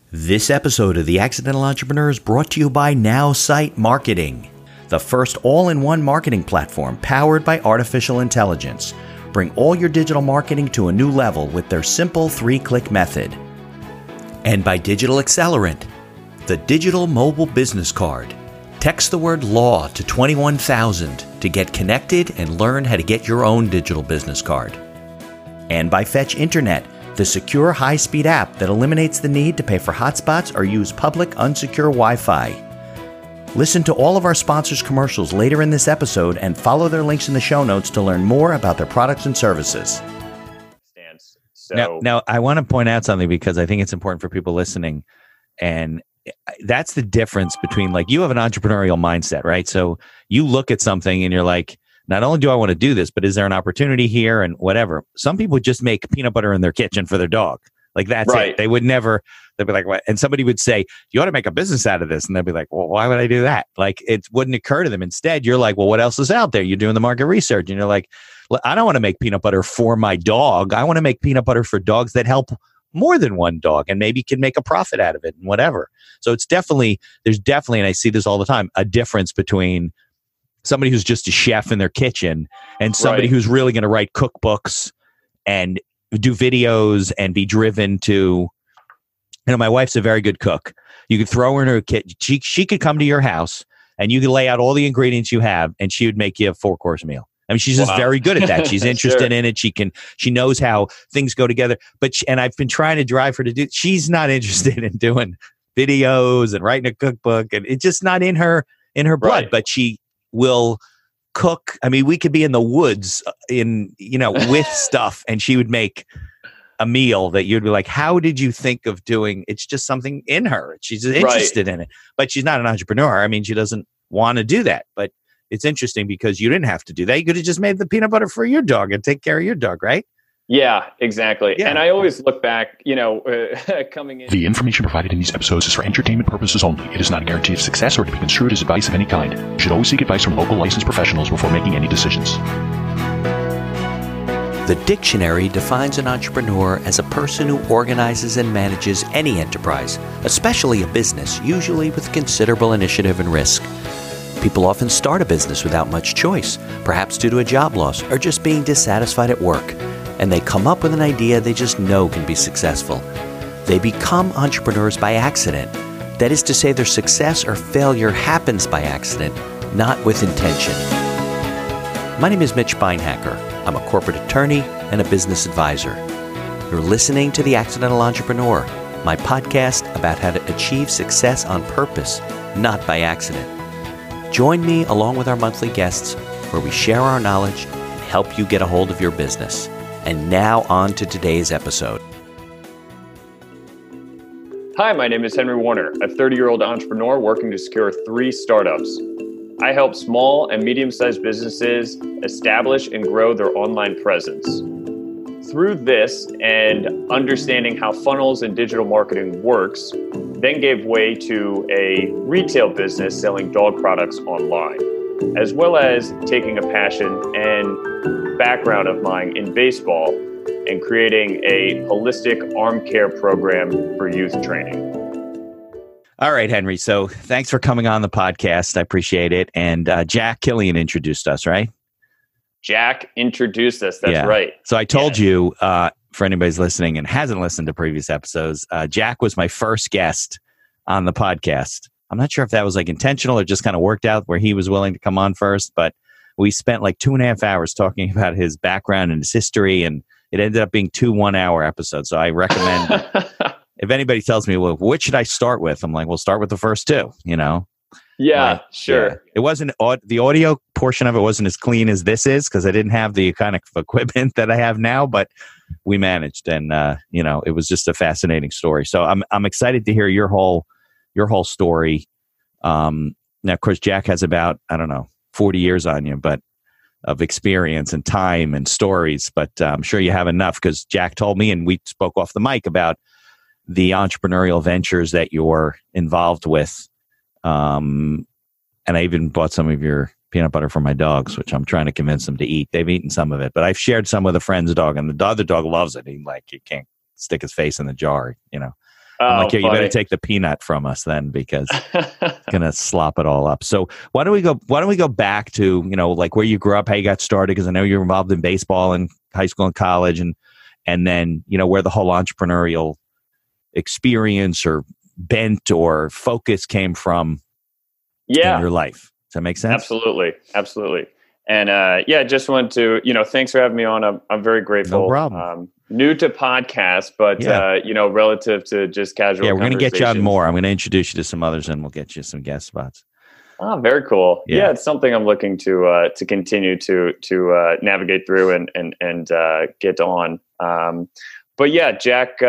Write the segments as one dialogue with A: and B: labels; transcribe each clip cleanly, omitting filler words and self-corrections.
A: This episode of The Accidental Entrepreneur is brought to you by NowSite Marketing, the first all-in-one marketing platform powered by artificial intelligence. Bring all your digital marketing to a new level with their simple 3-click method. And by Digital Accelerant, the digital mobile business card. Text the word law to 21,000 to get connected and learn how to get your own digital business card. And by Fetch Internet, the secure high-speed app that eliminates the need to pay for hotspots or use public unsecure Wi-Fi. Listen to all of our sponsors' commercials later in this episode and follow their links in the show notes to learn more about their products and services. Now, I want to point out something because I think it's important for people listening. And that's the difference between, like, you have an entrepreneurial mindset, right? So you look at something and you're like, not only do I want to do this, but is there an opportunity here and whatever. Some people just make peanut butter in their kitchen for their dog. Like, that's right. It. They would never, they'd be like, what? And somebody would say, you ought to make a business out of this. And they'd be like, well, why would I do that? Like, it wouldn't occur to them. Instead, you're like, well, what else is out there? You're doing the market research and you're like, I don't want to make peanut butter for my dog. I want to make peanut butter for dogs that help more than one dog and maybe can make a profit out of it and whatever. So it's definitely, there's definitely, and I see this all the time, a difference between somebody who's just a chef in their kitchen and somebody who's really going to write cookbooks and do videos and be driven to, my wife's a very good cook. You could throw her in her kitchen. She could come to your house and you could lay out all the ingredients you have and she would make you a 4-course meal. I mean, she's just very good at that. She's interested in it. She knows how things go together. But and I've been trying to drive her to do. She's not interested in doing videos and writing a cookbook, and it's just not in her blood. Right. But she will cook. I mean, we could be in the woods with stuff, and she would make a meal that you'd be like, "How did you think of doing?" It's just something in her. She's interested in it, but she's not an entrepreneur. I mean, she doesn't want to do that, but. It's interesting because you didn't have to do that. You could have just made the peanut butter for your dog and take care of your dog, right?
B: Yeah, exactly. Yeah. And I always look back, coming in.
C: The information provided in these episodes is for entertainment purposes only. It is not a guarantee of success or to be construed as advice of any kind. You should always seek advice from local licensed professionals before making any decisions.
A: The dictionary defines an entrepreneur as a person who organizes and manages any enterprise, especially a business, usually with considerable initiative and risk. People often start a business without much choice, perhaps due to a job loss or just being dissatisfied at work, and they come up with an idea they just know can be successful. They become entrepreneurs by accident. That is to say, their success or failure happens by accident, not with intention. My name is Mitch Beinhacker. I'm a corporate attorney and a business advisor. You're listening to The Accidental Entrepreneur, my podcast about how to achieve success on purpose, not by accident. Join me along with our monthly guests where we share our knowledge and help you get a hold of your business. And now on to today's episode.
B: Hi, my name is Henry Warner, a 30-year-old entrepreneur working to secure 3 startups. I help small and medium-sized businesses establish and grow their online presence. Through this and understanding how funnels and digital marketing works, then gave way to a retail business selling dog products online, as well as taking a passion and background of mine in baseball and creating a holistic arm care program for youth training.
A: All right, Henry. So thanks for coming on the podcast. I appreciate it. And Jack Killian introduced us, right?
B: Jack introduced us. That's right.
A: So I told you, for anybody's listening and hasn't listened to previous episodes, Jack was my first guest on the podcast. I'm not sure if that was like intentional or just kind of worked out where he was willing to come on first, but we spent like 2.5 hours talking about his background and his history, and it ended up being 2 one-hour episodes. So I recommend, if anybody tells me, well, what should I start with? I'm like, we'll start with the first 2,
B: Yeah, sure. Yeah.
A: It wasn't, the audio portion of it wasn't as clean as this is because I didn't have the kind of equipment that I have now, but we managed, and it was just a fascinating story. So I'm excited to hear your whole story. Now, of course, Jack has about 40 years on you, but of experience and time and stories. But I'm sure you have enough because Jack told me, and we spoke off the mic about the entrepreneurial ventures that you're involved with. And I even bought some of your peanut butter for my dogs, which I'm trying to convince them to eat. They've eaten some of it, but I've shared some with a friend's dog, and the other dog loves it. He can't stick his face in the jar, I'm like, yeah, you better
B: funny.
A: take the peanut from us then, because it's gonna slop it all up. So why don't we go back to, like where you grew up, how you got started, because I know you're involved in baseball in high school and college, and then where the whole entrepreneurial experience or bent or focus came from in your life. Does that make sense?
B: Absolutely. And just want to, thanks for having me on. I'm very grateful.
A: No problem.
B: New to podcasts, but relative to just casual.
A: Yeah, we're going to get you on more. I'm going to introduce you to some others, and we'll get you some guest spots.
B: Oh, very cool.
A: Yeah.
B: Yeah, it's something I'm looking to continue to navigate through and get on. But yeah, Jack,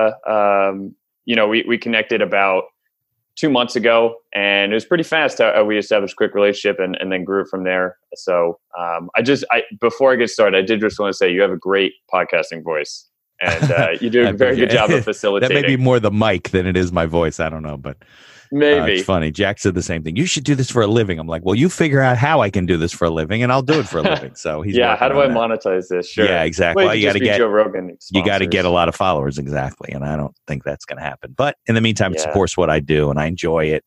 B: we connected about 2 months ago, and it was pretty fast how we established a quick relationship and then grew it from there. So before I get started, I did just want to say you have a great podcasting voice, and you do a very good job of facilitating.
A: That may be more the mic than it is my voice. I don't know, but
B: maybe.
A: It's funny. Jack said the same thing. You should do this for a living. I'm like, well, you figure out how I can do this for a living, and I'll do it for a living. So he's
B: how do I monetize this? Sure.
A: Yeah, exactly. Well, you got to get
B: Joe Rogan sponsors.
A: You got to get a lot of followers, exactly. And I don't think that's going to happen. But in the meantime, it supports what I do, and I enjoy it.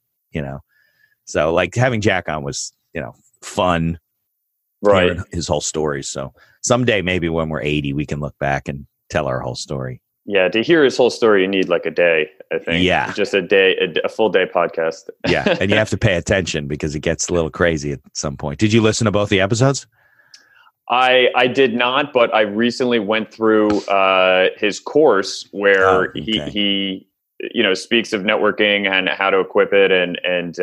A: So like having Jack on was fun.
B: Right.
A: Hearing his whole story. So someday, maybe when we're 80, we can look back and tell our whole story.
B: Yeah, to hear his whole story, you need like a day, I think.
A: Yeah.
B: Just a full day podcast.
A: Yeah, and you have to pay attention because it gets a little crazy at some point. Did you listen to both the episodes?
B: I did not, but I recently went through his course where he speaks of networking and how to equip it and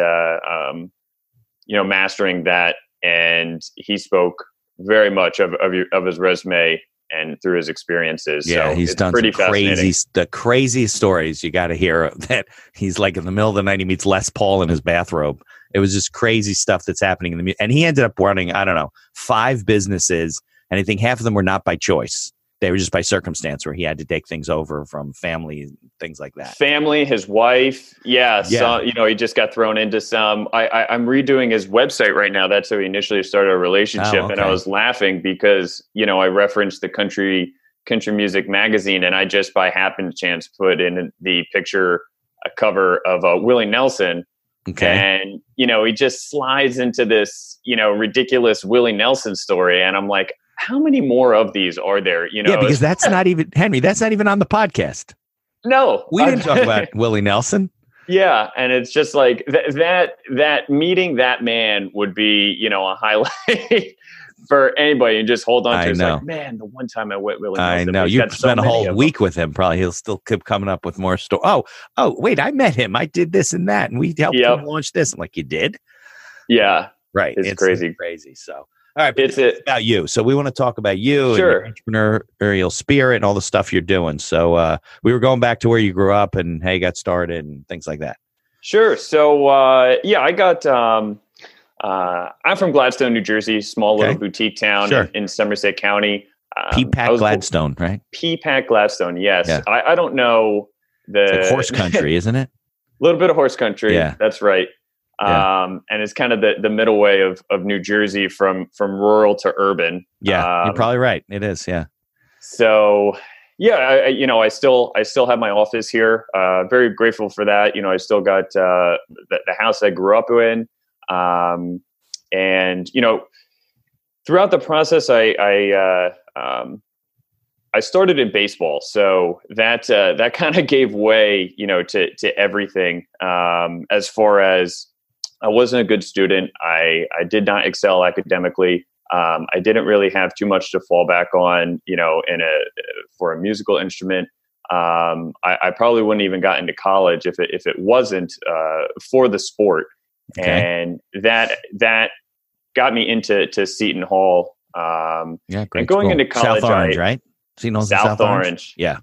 B: mastering that. And he spoke very much of his resume and through his experiences.
A: Yeah,
B: so
A: he's done some the craziest stories you got to hear. That he's like in the middle of the night, he meets Les Paul in his bathrobe. It was just crazy stuff that's happening in the and he ended up running, 5 businesses, and I think half of them were not by choice. They were just by circumstance, where he had to take things over from family and things like that.
B: Family, his wife. Yeah. So, he just got thrown into some, I'm redoing his website right now. That's how we initially started a relationship.
A: Oh, okay.
B: And I was laughing because, I referenced the country music magazine, and I just by happen chance put in the picture, a cover of Willie Nelson.
A: Okay.
B: And, he just slides into this, ridiculous Willie Nelson story. And I'm like, how many more of these are there?
A: Yeah, because that's not even, Henry, that's not even on the podcast.
B: No.
A: We didn't talk about Willie Nelson.
B: Yeah. And it's just like that meeting that man would be, a highlight for anybody, and just hold on to it. It's like, man, the one time I went Willie Nelson.
A: I know. You spent a whole week with him. Probably he'll still keep coming up with more stories. Oh, wait, I met him. I did this and that, and we helped him launch this. I'm like, you did?
B: Yeah.
A: Right.
B: It's crazy.
A: So. All right, but it's about you. So we want to talk about you and your entrepreneurial spirit and all the stuff you're doing. So we were going back to where you grew up and how you got started and things like that.
B: Sure. So I got I'm from Gladstone, New Jersey, small little boutique town in Somerset County.
A: Peapack Gladstone, right?
B: Peapack Gladstone, yes. Yeah. I don't know
A: it's like horse country, isn't it?
B: A little bit of horse country.
A: Yeah,
B: that's right.
A: Yeah.
B: And it's kind of the middle way of New Jersey from rural to urban.
A: Yeah, you're probably right. It is. Yeah.
B: So I still have my office here. Very grateful for that. I still got the house I grew up in. And throughout the process, I started in baseball, so that kind of gave way, to everything. As far as I wasn't a good student, I did not excel academically. I didn't really have too much to fall back on, for a musical instrument. I probably wouldn't even got into college if it wasn't for the sport. Okay. And that got me into Seton Hall.
A: Great.
B: And going into college,
A: South Orange, right? Seton Hall's
B: South Orange.
A: Yeah.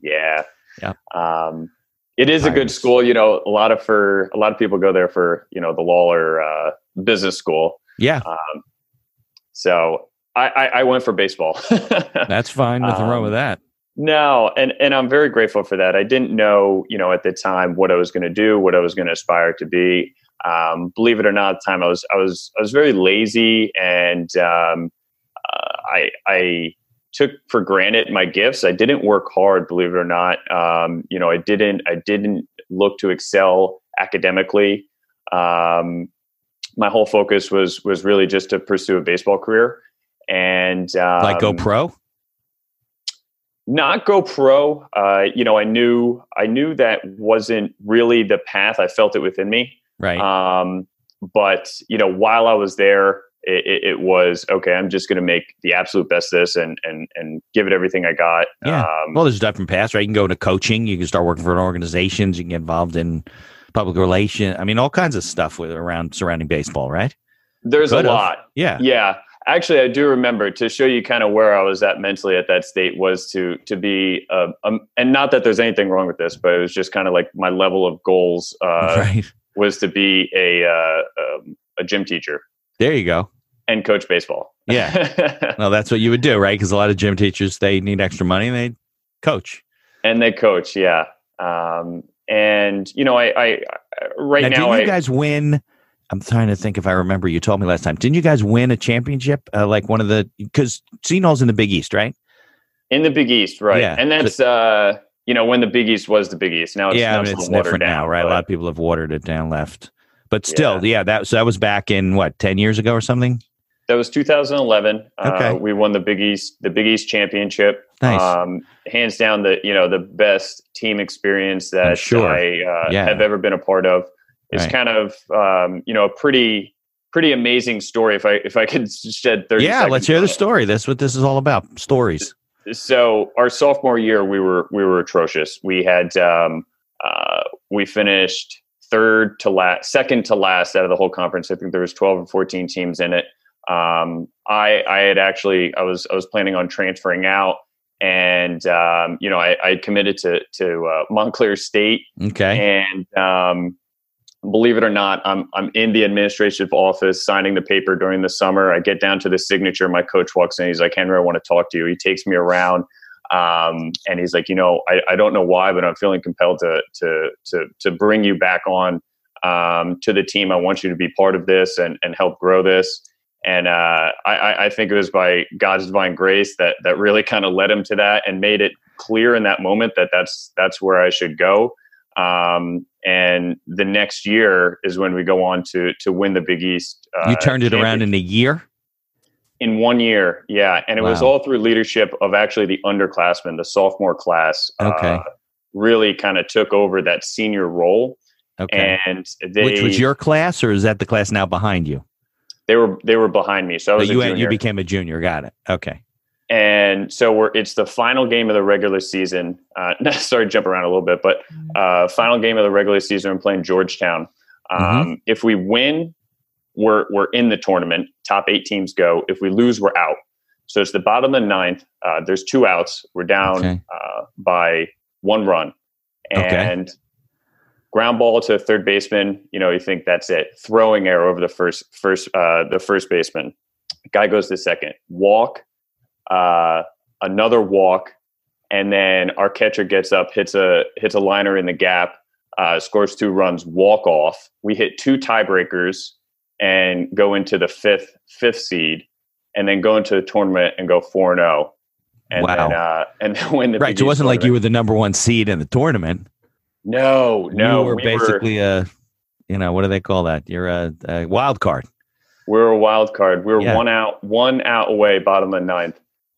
B: It is a good school. A lot of people go there for the Lawler business school.
A: Yeah.
B: So I went for baseball.
A: That's fine. Nothing wrong with that.
B: No, and I'm very grateful for that. I didn't know, at the time what I was going to do, what I was going to aspire to be. Believe it or not, at the time I was very lazy, and I took for granted my gifts. I didn't work hard, believe it or not. I didn't look to excel academically. My whole focus was really just to pursue a baseball career and
A: like go pro.
B: Not go pro. I knew that wasn't really the path. I felt it within me.
A: Right.
B: But while I was there, it was okay. I'm just going to make the absolute best of this and give it everything I got.
A: Yeah. Well, there's different paths, right? You can go into coaching. You can start working for organizations. You can get involved in public relations. I mean, all kinds of stuff around surrounding baseball, right?
B: There's a lot.
A: Yeah.
B: Yeah. Actually, I do remember, to show you kind of where I was at mentally at that state, was to be, and not that there's anything wrong with this, but it was just kind of like my level of goals
A: right.
B: was to be a gym teacher.
A: There you go.
B: And coach baseball.
A: Yeah. Well, that's what you would do, right? Because a lot of gym teachers, they need extra money and they coach.
B: And they coach, yeah. I right now,
A: did you guys win? I'm trying to think if I remember. You told me last time. Didn't you guys win a championship? Like one of the, because Setonall's in the Big East, right?
B: In the Big East, right?
A: Yeah.
B: And that's when the Big East was the Big East. Now it's
A: different now, right? A lot of people have watered it down, left, but still, that was back in what, 10 years ago or something.
B: That was 2011.
A: Okay.
B: We won the Big East championship.
A: Nice.
B: Hands down, the best team experience that I have ever been a part of. It's kind of a pretty amazing story. If I could shed 30 seconds.
A: Let's hear the story. That's what this is all about. Stories.
B: So our sophomore year, we were atrocious. We had we finished second to last out of the whole conference. I think there was 12 or 14 teams in it. I was planning on transferring out, and I committed to Montclair State.
A: Okay.
B: And believe it or not, I'm in the administrative office signing the paper during the summer. I get down to the signature. My coach walks in. He's like, "Henry, I want to talk to you." He takes me around, and he's like, I don't know why, but I'm feeling compelled to bring you back on to the team. I want you to be part of this and help grow this. And I think it was by God's divine grace that really kind of led him to that and made it clear in that moment that that's where I should go. And the next year is when we go on to win the Big East.
A: You turned it around in a year?
B: In 1 year, yeah. And it was all through leadership of actually the underclassmen, the sophomore class.
A: Okay.
B: Really kind of took over that senior role.
A: Okay.
B: And
A: which was your class, or is that the class now behind you?
B: They were behind me. So I was a junior.
A: You became a junior. Got it. Okay.
B: And so it's the final game of the regular season. Sorry to jump around a little bit, but final game of the regular season, I'm playing Georgetown. If we win, we're in the tournament. Top 8 teams go. If we lose, we're out. So it's the bottom of the 9th. There's 2 outs. We're down by 1 run. And ground ball to third baseman. You think that's it. Throwing error over the first baseman. Guy goes to second. Walk. Another walk, and then our catcher gets up, hits a liner in the gap, scores 2 runs, walk off. We hit 2 tiebreakers and go into the fifth seed, and then go into the tournament and go 4-0. And then win the
A: right. So it wasn't like you were the number 1 seed in the tournament.
B: No.
A: You were basically what do they call that? You're a wild card.
B: We're a wild card. We're one out away, bottom of the 9th.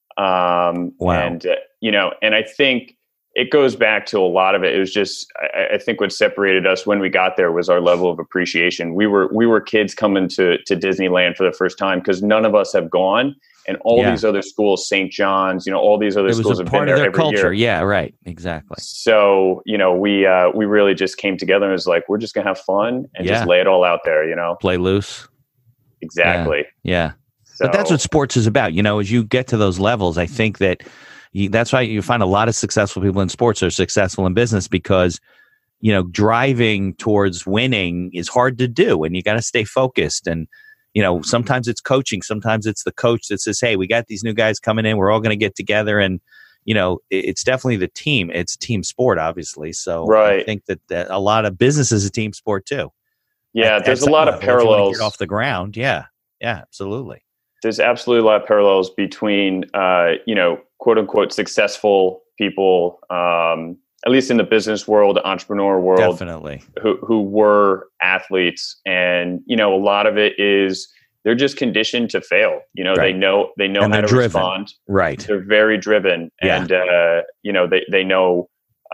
B: And and I think it goes back to a lot of it. It was just, I think what separated us when we got there was our level of appreciation. We were kids coming to Disneyland for the first time because none of us have gone, and all these other schools, St. John's, all these other schools have been there every
A: culture.
B: year.
A: Yeah, right. Exactly.
B: So, we really just came together and was like, we're just gonna have fun and just lay it all out there,
A: Play loose.
B: Exactly.
A: Yeah. But that's what sports is about. As you get to those levels, I think that that's why you find a lot of successful people in sports are successful in business because, driving towards winning is hard to do, and you got to stay focused. And, sometimes it's coaching. Sometimes it's the coach that says, hey, we got these new guys coming in. We're all going to get together. And, it's definitely the team. It's team sport, obviously. So I think that a lot of business is a team sport too.
B: Yeah, there's a lot of parallels
A: off the ground. Yeah, absolutely.
B: There's absolutely a lot of parallels between, quote unquote, successful people, at least in the business world, entrepreneur world,
A: Definitely,
B: who were athletes. And, a lot of it is they're just conditioned to fail.
A: Right.
B: They know
A: and
B: how
A: they're
B: to
A: driven.
B: respond.
A: Right.
B: They're very driven.
A: Yeah.
B: And, they know,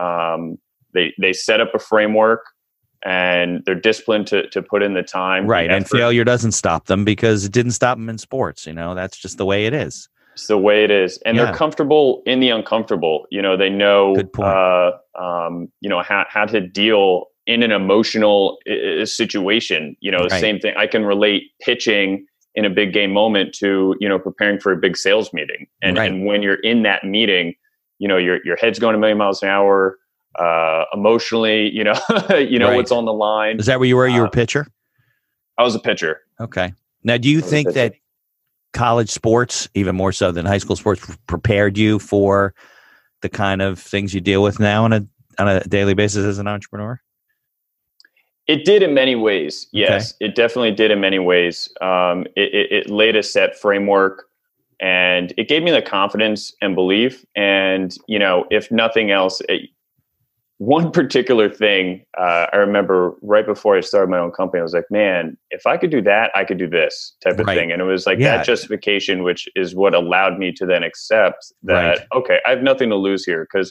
B: they set up a framework, and they're disciplined to put in the time.
A: Right.
B: The
A: And
B: effort.
A: failure doesn't stop them because it didn't stop them in sports. That's just the way it is.
B: It's the way it is. And
A: Yeah.
B: they're comfortable in the uncomfortable. They know,
A: Good point.
B: how to deal in an emotional situation. The
A: Right.
B: same thing. I can relate pitching in a big game moment to, preparing for a big sales meeting. And,
A: Right.
B: and when you're in that meeting, your head's going a million miles an hour. Emotionally,
A: Right.
B: what's on the line.
A: Is that where you were? You were a pitcher?
B: I was a pitcher.
A: Okay. Now, do you think that college sports, even more so than high school sports, prepared you for the kind of things you deal with now on a daily basis as an entrepreneur?
B: It did in many ways. Yes, It definitely did in many ways. It laid a set framework, and it gave me the confidence and belief. And, if nothing else, one particular thing, I remember right before I started my own company, I was like, man, if I could do that, I could do this type of
A: Right.
B: thing. And it was like
A: Yeah.
B: that justification, which is what allowed me to then accept that,
A: Right.
B: okay, I have nothing to lose here. Because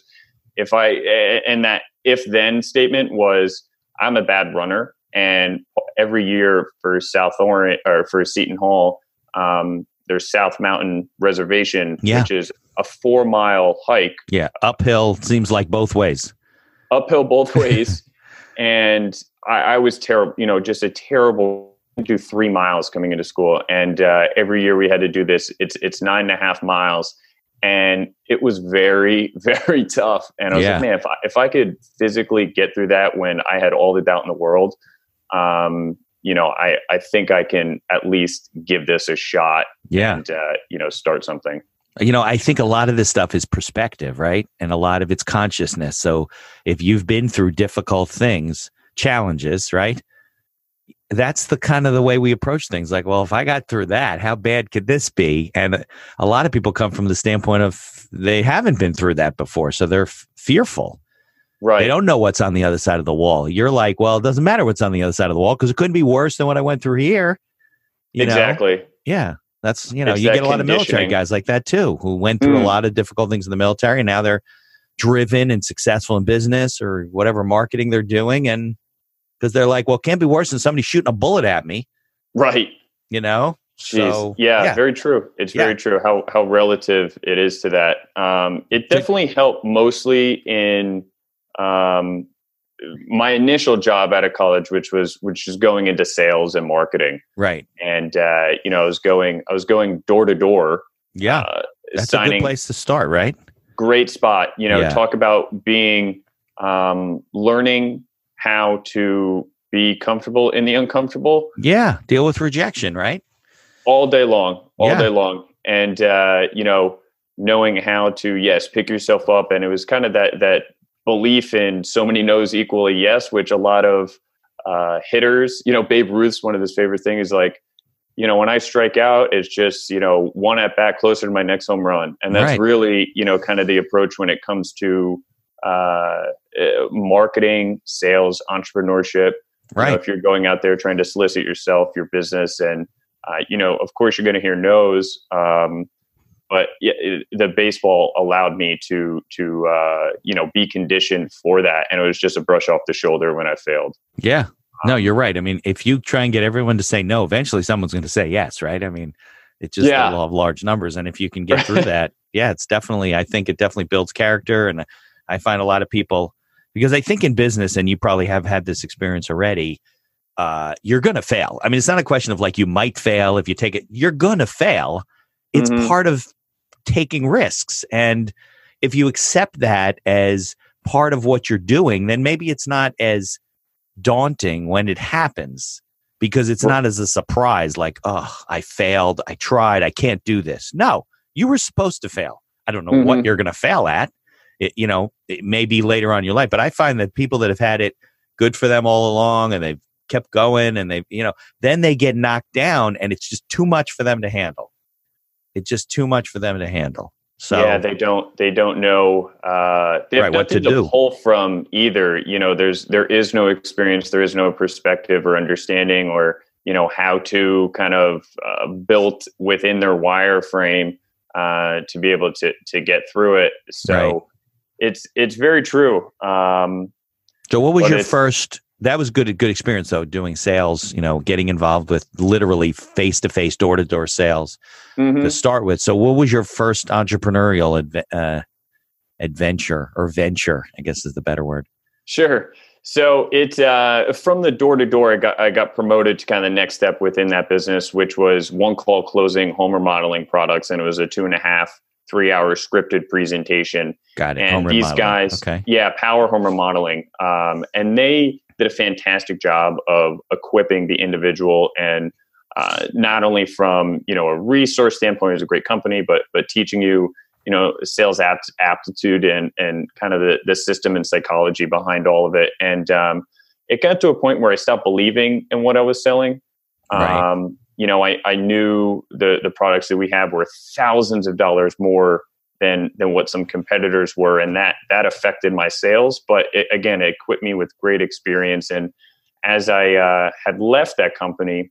B: that if then statement was, I'm a bad runner. And every year for South Orange or for Seton Hall, there's South Mountain Reservation,
A: Yeah.
B: which is a 4-mile hike.
A: Yeah. Uphill seems like both ways.
B: Uphill both ways. And I was terrible, just a terrible, do 3 miles coming into school. And every year we had to do this. It's 9.5 miles. And it was very, very tough. And I was like, man, if I could physically get through that when I had all the doubt in the world, I think I can at least give this a shot.
A: Yeah.
B: And, start something.
A: I think a lot of this stuff is perspective, right? And a lot of it's consciousness. So if you've been through difficult things, challenges, right? That's the kind of the way we approach things. Like, well, if I got through that, how bad could this be? And a lot of people come from the standpoint of they haven't been through that before. So they're fearful.
B: Right.
A: They don't know what's on the other side of the wall. You're like, well, it doesn't matter what's on the other side of the wall because it couldn't be worse than what I went through here.
B: Exactly.
A: Yeah. That's, you
B: It's
A: get
B: that
A: a lot of military
B: conditioning.
A: guys like that too, who went through a lot of difficult things in the military. And now they're driven and successful in business or whatever marketing they're doing. And because they're like, well, it can't be worse than somebody shooting a bullet at me.
B: Right.
A: Jeez.
B: So, yeah, very true. It's very true how relative it is to that. It definitely helped mostly in my initial job out of college, which is going into sales and marketing.
A: Right.
B: And I was going door to door.
A: Yeah. That's
B: signing.
A: a good place to start, right?
B: Great spot. Talk about being learning how to be comfortable in the uncomfortable.
A: Yeah. Deal with rejection, right?
B: All day long. And, knowing how to, pick yourself up. And it was kind of that belief in so many no's equal a yes, which a lot of hitters, Babe Ruth's one of his favorite things is like, when I strike out, it's just, one at bat closer to my next home run. And that's really, kind of the approach when it comes to marketing, sales, entrepreneurship.
A: Right.
B: If you're going out there trying to solicit yourself, your business, and, of course you're going to hear no's. But the baseball allowed me to be conditioned for that. And it was just a brush off the shoulder when I failed.
A: Yeah. No, you're right. I mean, if you try and get everyone to say no, eventually someone's going to say yes, right? I mean, it's just the law of large numbers. And if you can get through that, I think it definitely builds character. And I find a lot of people, because I think in business, and you probably have had this experience already, you're going to fail. I mean, it's not a question of like, you might fail if you take it, you're going to fail. It's part of taking risks. And if you accept that as part of what you're doing, then maybe it's not as daunting when it happens because it's not as a surprise like, oh, I failed. I tried. I can't do this. No, you were supposed to fail. I don't know what you're going to fail at. It may be later on in your life, but I find that people that have had it good for them all along and they've kept going and then they get knocked down and it's just too much for them to handle. it's just too much for them to handle. So
B: yeah, they don't know, they have
A: what to
B: nothing to
A: do.
B: pull from either. There is no experience, there is no perspective or understanding, or, how to kind of built within their wireframe to be able to get through it. So it's very true.
A: So what was your first, that was good experience though, doing sales, getting involved with literally face-to-face, door-to-door sales to start with. So what was your first entrepreneurial adventure or venture, I guess is the better word?
B: Sure. So from the door-to-door, I got promoted to kind of the next step within that business, which was one-call closing home remodeling products. And it was a 2.5, 3-hour scripted presentation.
A: Got it.
B: And
A: Home
B: these
A: remodeling.
B: guys,
A: Okay.
B: Power Home Remodeling. And they did a fantastic job of equipping the individual, and not only from, a resource standpoint, it was a great company, but teaching you, sales aptitude and kind of the system and psychology behind all of it. And it got to a point where I stopped believing in what I was selling.
A: Right.
B: I knew the products that we have were thousands of dollars more than what some competitors were. And that affected my sales. But it equipped me with great experience. And as I had left that company,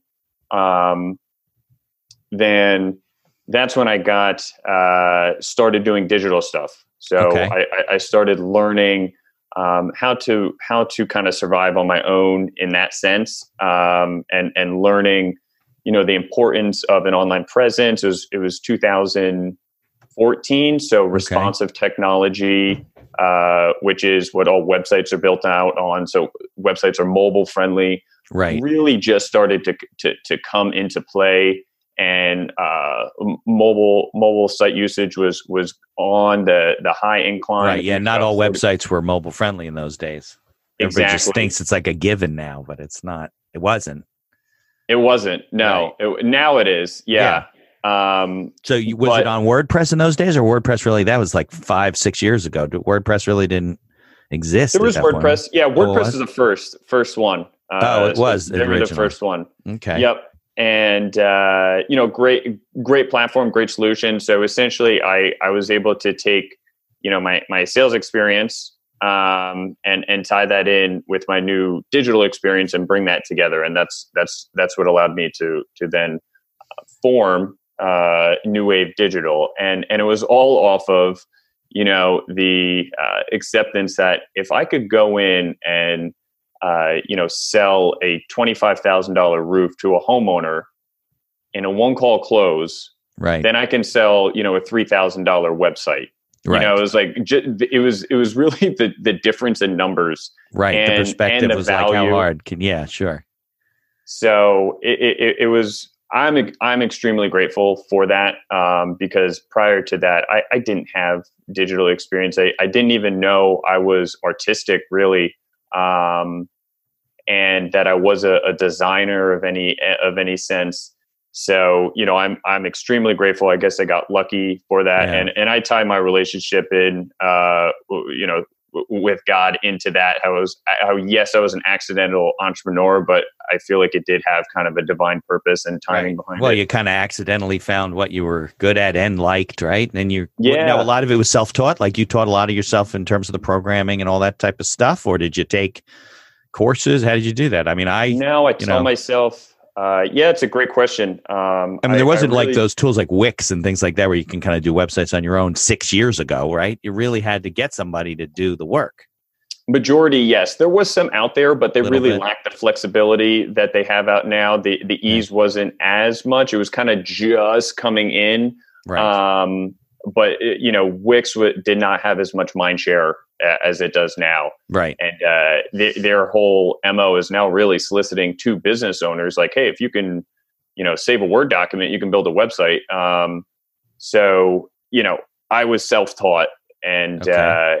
B: then that's when I got started doing digital stuff. So I started learning how to kind of survive on my own in that sense, and learning, the importance of an online presence. It was 2014, so responsive technology, which is what all websites are built out on. So websites are mobile friendly.
A: Right.
B: Really just started to come into play. And mobile site usage was on the high incline.
A: Right. Yeah. Not all websites were mobile friendly in those days. Everybody just thinks it's like a given now, but it's not. It wasn't.
B: It wasn't. No.
A: Right.
B: Now it is. Yeah.
A: So was it on WordPress in those days, or WordPress really? That was like 5-6 years ago. WordPress really didn't exist.
B: There was WordPress.
A: Point.
B: Yeah. WordPress is the first one.
A: It was.
B: They were the first one.
A: Okay.
B: Yep. And, great platform, great solution. So essentially I was able to take, my sales experience, and tie that in with my new digital experience and bring that together. And that's what allowed me to then form, New Wave Digital. And it was all off of, the acceptance that if I could go in and, sell a $25,000 roof to a homeowner in a one-call close,
A: right?
B: Then I can sell, a $3,000 website.
A: Right.
B: It was like it was really the difference in numbers,
A: right?
B: And,
A: the perspective was
B: value.
A: Like how hard can sure.
B: So it was. I'm extremely grateful for that, because prior to that, I didn't have digital experience. I didn't even know I was artistic, really. And that I was a designer of any sense. So, I'm extremely grateful. I guess I got lucky for that.
A: Yeah.
B: And I tie my relationship in, with God into that. Yes, I was an accidental entrepreneur, but I feel like it did have kind of a divine purpose and timing behind it.
A: Well, you kind of accidentally found what you were good at and liked, right? And now a lot of it was self-taught. Like you taught a lot of yourself in terms of the programming and all that type of stuff, or did you take courses? How did you do that? I mean, I tell
B: myself. It's a great question.
A: There wasn't like those tools like Wix and things like that where you can kind of do websites on your own 6 years ago, right? You really had to get somebody to do the work.
B: Majority, yes. There was some out there, but they really lacked the flexibility that they have out now. The ease wasn't as much. It was kind of just coming in.
A: Right.
B: But Wix did not have as much mind share as it does now.
A: Right.
B: And their whole MO is now really soliciting to business owners like, hey, if you can, save a Word document, you can build a website. So, I was self-taught, and, I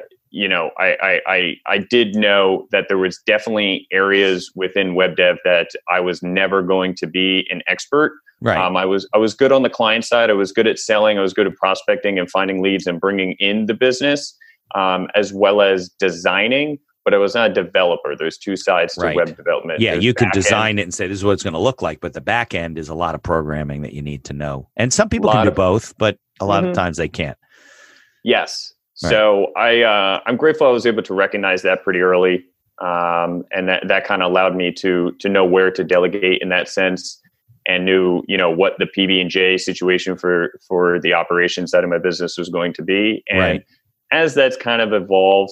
B: did know that there was definitely areas within web dev that I was never going to be an expert.
A: Right.
B: I was good on the client side. I was good at selling. I was good at prospecting and finding leads and bringing in the business, as well as designing. but I was not a developer. There's two sides to
A: Right.
B: web development.
A: Yeah,
B: There's
A: you can
B: back end.
A: design it and say this is what it's going to look like, but the back end is a lot of programming that you need to know. And some people can do both, but a lot of times they can't.
B: Yes.
A: Right.
B: So I'm grateful I was able to recognize that pretty early, and that kind of allowed me to know where to delegate in that sense, and knew what the PB&J situation for the operations side of my business was going to be. And
A: Right.
B: as that's kind of evolved,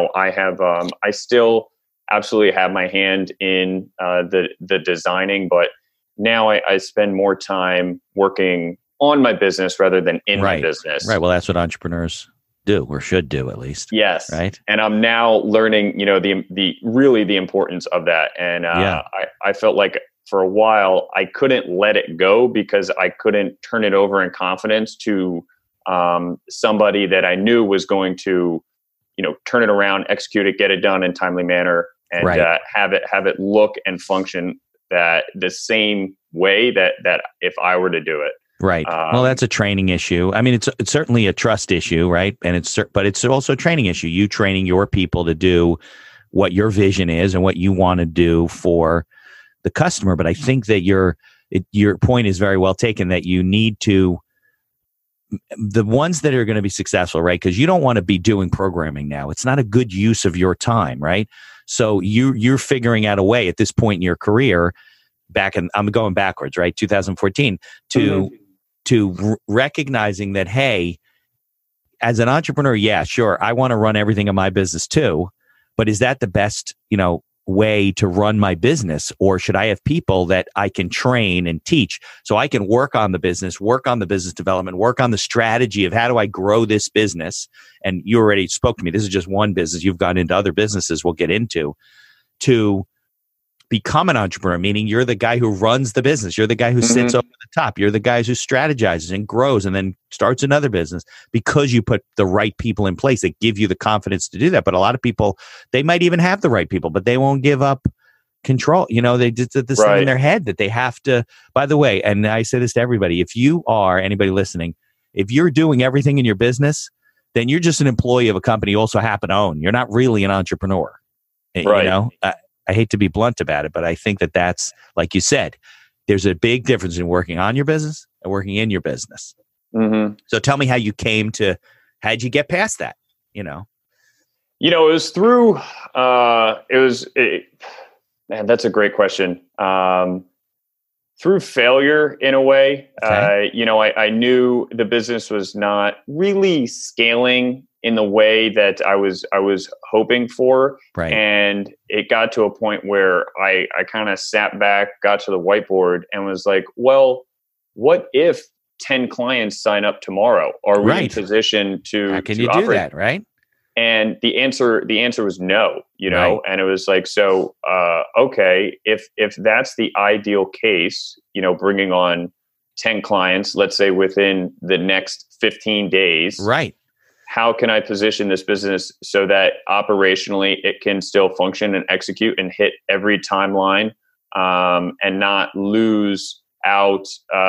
B: I still absolutely have my hand in the designing, but now I spend more time working on my business rather than in my business.
A: Right. Well, that's what entrepreneurs do, or should do at least.
B: Yes.
A: Right.
B: And I'm now learning, the importance of that. And I felt like for a while I couldn't let it go because I couldn't turn it over in confidence to somebody that I knew was going to, turn it around, execute it, get it done in a timely manner, and have it look and function that the same way that if I were to do it.
A: Right. Well, that's a training issue. I mean, it's certainly a trust issue, right? And but it's also a training issue. You training your people to do what your vision is and what you want to do for the customer. But I think that your point is very well taken, that you need to, the ones that are going to be successful, right? Because you don't want to be doing programming now. It's not a good use of your time, right? So you're figuring out a way at this point in your career, I'm going backwards, right? 2014 to recognizing that, hey, as an entrepreneur, yeah, sure, I want to run everything in my business too, but is that the best, way to run my business? Or should I have people that I can train and teach so I can work on the business development, work on the strategy of how do I grow this business? And you already spoke to me. This is just one business. You've gone into other businesses we'll get into, to become an entrepreneur, meaning you're the guy who runs the business. You're the guy who sits over the top. You're the guy who strategizes and grows and then starts another business because you put the right people in place that give you the confidence to do that. But a lot of people, they might even have the right people, but they won't give up control. They did this thing in their head that they have to, by the way, and I say this to everybody, if you are, anybody listening, if you're doing everything in your business, then you're just an employee of a company you also happen to own. You're not really an entrepreneur.
B: Right.
A: I hate to be blunt about it, but I think that that's, like you said, there's a big difference in working on your business and working in your business.
B: Mm-hmm.
A: So tell me how'd you get past that?
B: It was through, man, that's a great question. Through failure in a way.
A: Okay.
B: I knew the business was not really scaling in the way that I was hoping for.
A: Right.
B: And it got to a point where I kind of sat back, got to the whiteboard and was like, well, what if 10 clients sign up tomorrow? Are we in position to
A: How can you
B: operate?
A: do that, right?
B: And the answer was no,
A: Right.
B: and it was like, so, okay, if that's the ideal case, bringing on 10 clients, let's say within the next 15 days,
A: right.
B: How can I position this business so that operationally it can still function and execute and hit every timeline, and not lose out,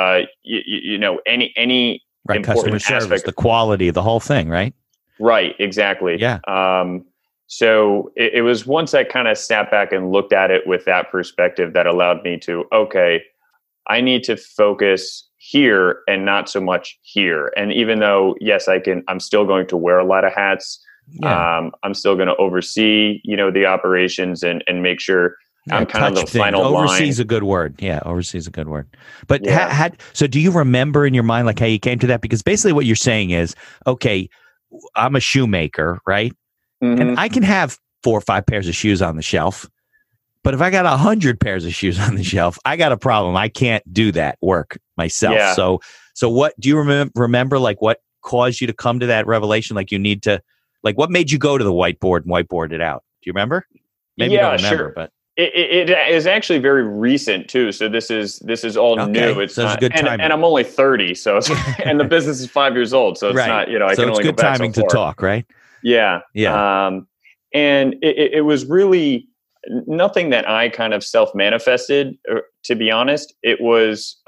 B: any
A: right. Customer service,
B: aspect.
A: the quality, the whole thing, right?
B: Right, exactly.
A: Yeah.
B: So it was once I kind of sat back and looked at it with that perspective that allowed me to, okay, I need to focus here and not so much here. And even though, yes, I'm still going to wear a lot of hats.
A: Yeah.
B: I'm still going to oversee, the operations and make sure I'm kind of the final line.
A: Oversee is a good word. Yeah, oversee is a good word. But
B: Yeah.
A: So do you remember in your mind like how you came to that? Because basically what you're saying is, okay, I'm a shoemaker, right?
B: Mhm.
A: And I can have 4 or 5 pairs of shoes on the shelf. But if I got 100 pairs of shoes on the shelf, I got a problem. I can't do that work myself.
B: Yeah.
A: So what do you remember? Like what caused you to come to that revelation? Like you need to, like what made you go to the whiteboard and whiteboard it out? Do you remember? Maybe you don't remember,
B: sure.
A: But
B: it is actually very recent too. So this is all new. It's
A: so
B: not,
A: it's good timing.
B: and I'm only 30. So it's, and the business is 5 years old. So it's
A: right.
B: not, I
A: so
B: can
A: it's
B: only
A: good
B: go back
A: timing
B: so
A: to
B: far.
A: talk, right?
B: Yeah.
A: Yeah.
B: And it was really nothing that I kind of self-manifested, to be honest. It was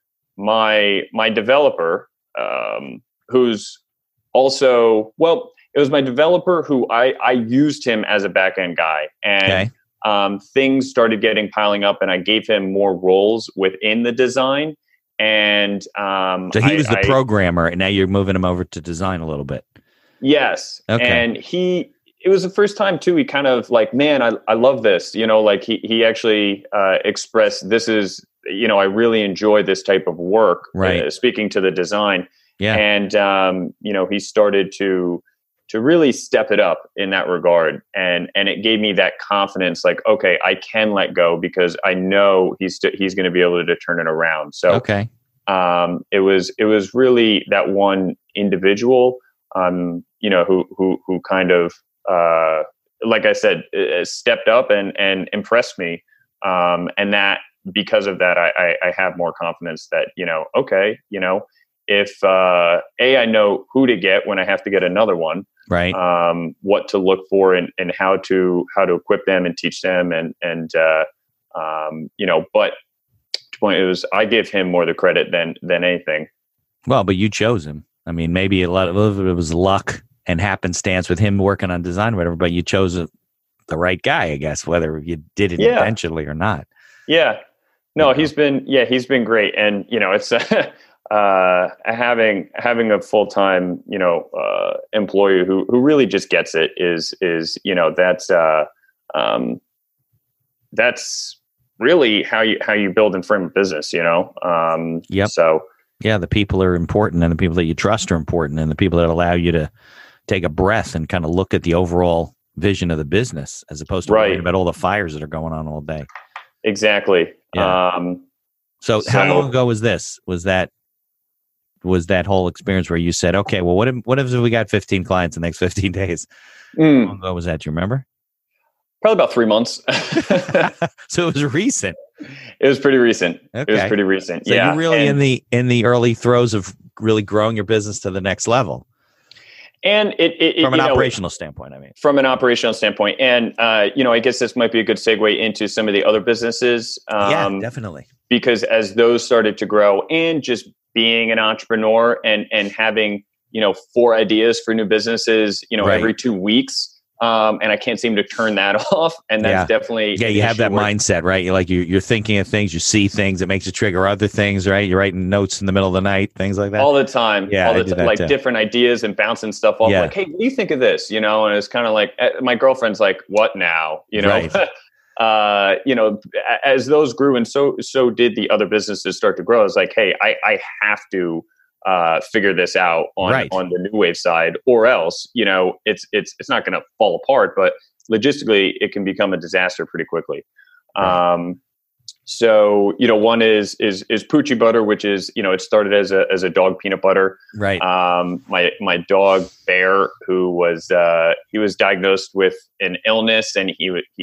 B: my developer, who's also, well, it was my developer who I used him as a back end guy, and things started piling up, and I gave him more roles within the design. And
A: so he was the programmer, and now you're moving him over to design a little bit.
B: Yes. Okay. And it was the first time too, he kind of like, man, I love this, like he actually expressed, this is, I really enjoy this type of work,
A: right?
B: Speaking to the design.
A: Yeah.
B: And, he started to really step it up in that regard. And it gave me that confidence, like, okay, I can let go because I know he's going to be able to turn it around. So,
A: okay.
B: It was really that one individual, who kind of, like I said, stepped up and impressed me. And that because of that, I have more confidence that, okay, if, I know who to get when I have to get another one,
A: right.
B: What to look for and how to equip them and teach them. But to point, it was, I give him more the credit than anything.
A: Well, but you chose him. I mean, maybe a lot of it was luck and happenstance with him working on design or whatever, but you chose the right guy, I guess, whether you did it intentionally or not.
B: Yeah. No, he's been great. And, it's having a full-time, employee who really just gets it is, that's really how you build and frame a business,
A: Yep.
B: So
A: yeah, the people are important, and the people that you trust are important, and the people that allow you to take a breath and kind of look at the overall vision of the business as opposed to worrying about all the fires that are going on all day.
B: Exactly.
A: Yeah. So how long ago was this? Was that whole experience where you said, okay, well, what if we got 15 clients in the next 15 days? How long ago was that? Do you remember?
B: Probably about 3 months.
A: So it was recent.
B: It was pretty recent.
A: Okay.
B: It was pretty recent.
A: So
B: yeah.
A: you're really in the early throes of really growing your business to the next level.
B: And it
A: from an operational standpoint, I mean.
B: From an operational standpoint. And, I guess this might be a good segue into some of the other businesses.
A: Yeah, definitely.
B: Because as those started to grow and just being an entrepreneur and having, 4 ideas for new businesses, right. every 2 weeks. And I can't seem to turn that off. And that's definitely
A: you have that mindset, right? You're thinking of things, you see things, it makes you trigger other things, right? You're writing notes in the middle of the night, things like that.
B: All the time.
A: Yeah,
B: all the time, like different ideas and bouncing stuff off. Like, hey, what do you think of this? And it's kind of like my girlfriend's like, what now? Right. As those grew and so did the other businesses start to grow. I was like, hey, I have to figure this out on the New Wave side, or else, it's not going to fall apart, but logistically it can become a disaster pretty quickly. Right. So, one is Poochie Butter, which is, it started as a dog peanut butter.
A: Right.
B: My dog Bear, who was, he was diagnosed with an illness, and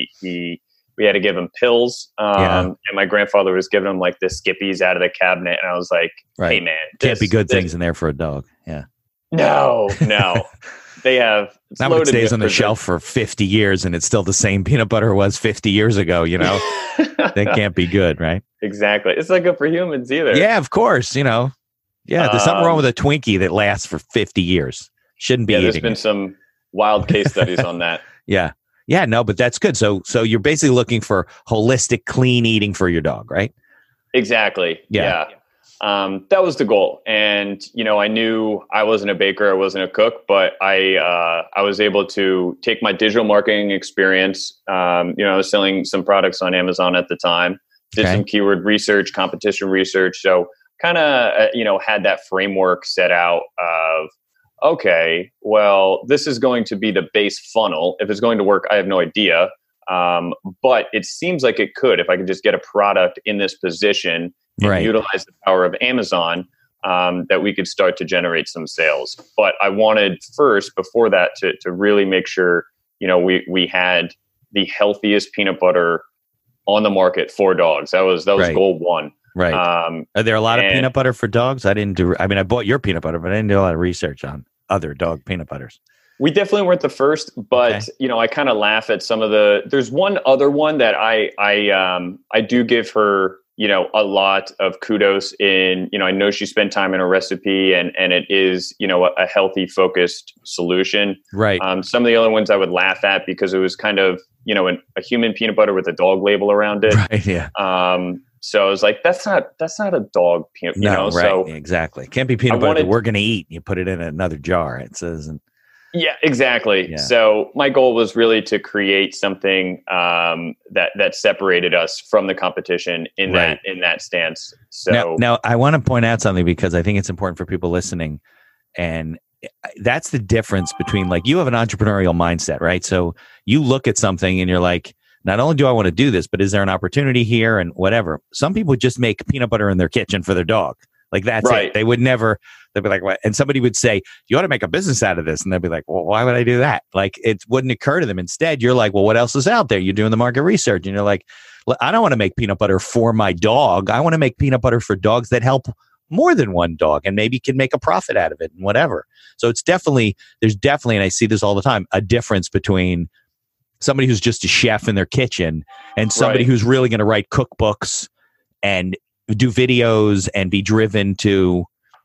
B: we had to give him pills. And my grandfather was giving him like the Skippies out of the cabinet. And I was like, hey man,
A: can't be good things in there for a dog. Yeah.
B: No. They have,
A: not when it stays on the shelf for 50 years and it's still the same peanut butter it was 50 years ago, that can't be good. Right.
B: Exactly. It's not good for humans either.
A: Yeah, of course. There's something wrong with a Twinkie that lasts for 50 years. Shouldn't be.
B: There's been some wild case studies on that.
A: Yeah. Yeah, no, but that's good. So you're basically looking for holistic, clean eating for your dog, right?
B: Exactly. Yeah. That was the goal. And, I knew I wasn't a baker, I wasn't a cook, but I was able to take my digital marketing experience. I was selling some products on Amazon at the time, did some keyword research, competition research. So kind of, had that framework set out of, okay, well, this is going to be the base funnel. If it's going to work, I have no idea. But it seems like it could, if I could just get a product in this position and utilize the power of Amazon, that we could start to generate some sales. But I wanted first, before that, to really make sure, we had the healthiest peanut butter on the market for dogs. That was goal one.
A: Right. Are there a lot of peanut butter for dogs? I bought your peanut butter, but I didn't do a lot of research on other dog peanut butters.
B: We definitely weren't the first, but I kind of laugh at some of there's one other one that I do give her, a lot of kudos in, I know she spent time in a recipe and it is, a healthy, focused solution.
A: Right.
B: Some of the other ones I would laugh at because it was kind of, a human peanut butter with a dog label around it.
A: Right. Yeah.
B: So I was like, that's not a dog peanut,
A: right.
B: So
A: exactly. Can't be peanut butter that we're going to eat. You put it in another jar. It says,
B: yeah, exactly. Yeah. So my goal was really to create something that separated us from the competition in that stance. So
A: now I want to point out something because I think it's important for people listening, and that's the difference between, like, you have an entrepreneurial mindset, right? So you look at something and you're like, not only do I want to do this, but is there an opportunity here and whatever. Some people just make peanut butter in their kitchen for their dog. Like, that's it. They would never, they'd be like, what? And somebody would say, you ought to make a business out of this. And they'd be like, well, why would I do that? Like, it wouldn't occur to them. Instead, you're like, well, what else is out there? You're doing the market research and you're like, I don't want to make peanut butter for my dog. I want to make peanut butter for dogs that help more than one dog and maybe can make a profit out of it and whatever. So there's definitely, and I see this all the time, a difference between somebody who's just a chef in their kitchen and somebody who's really going to write cookbooks and do videos and be driven to,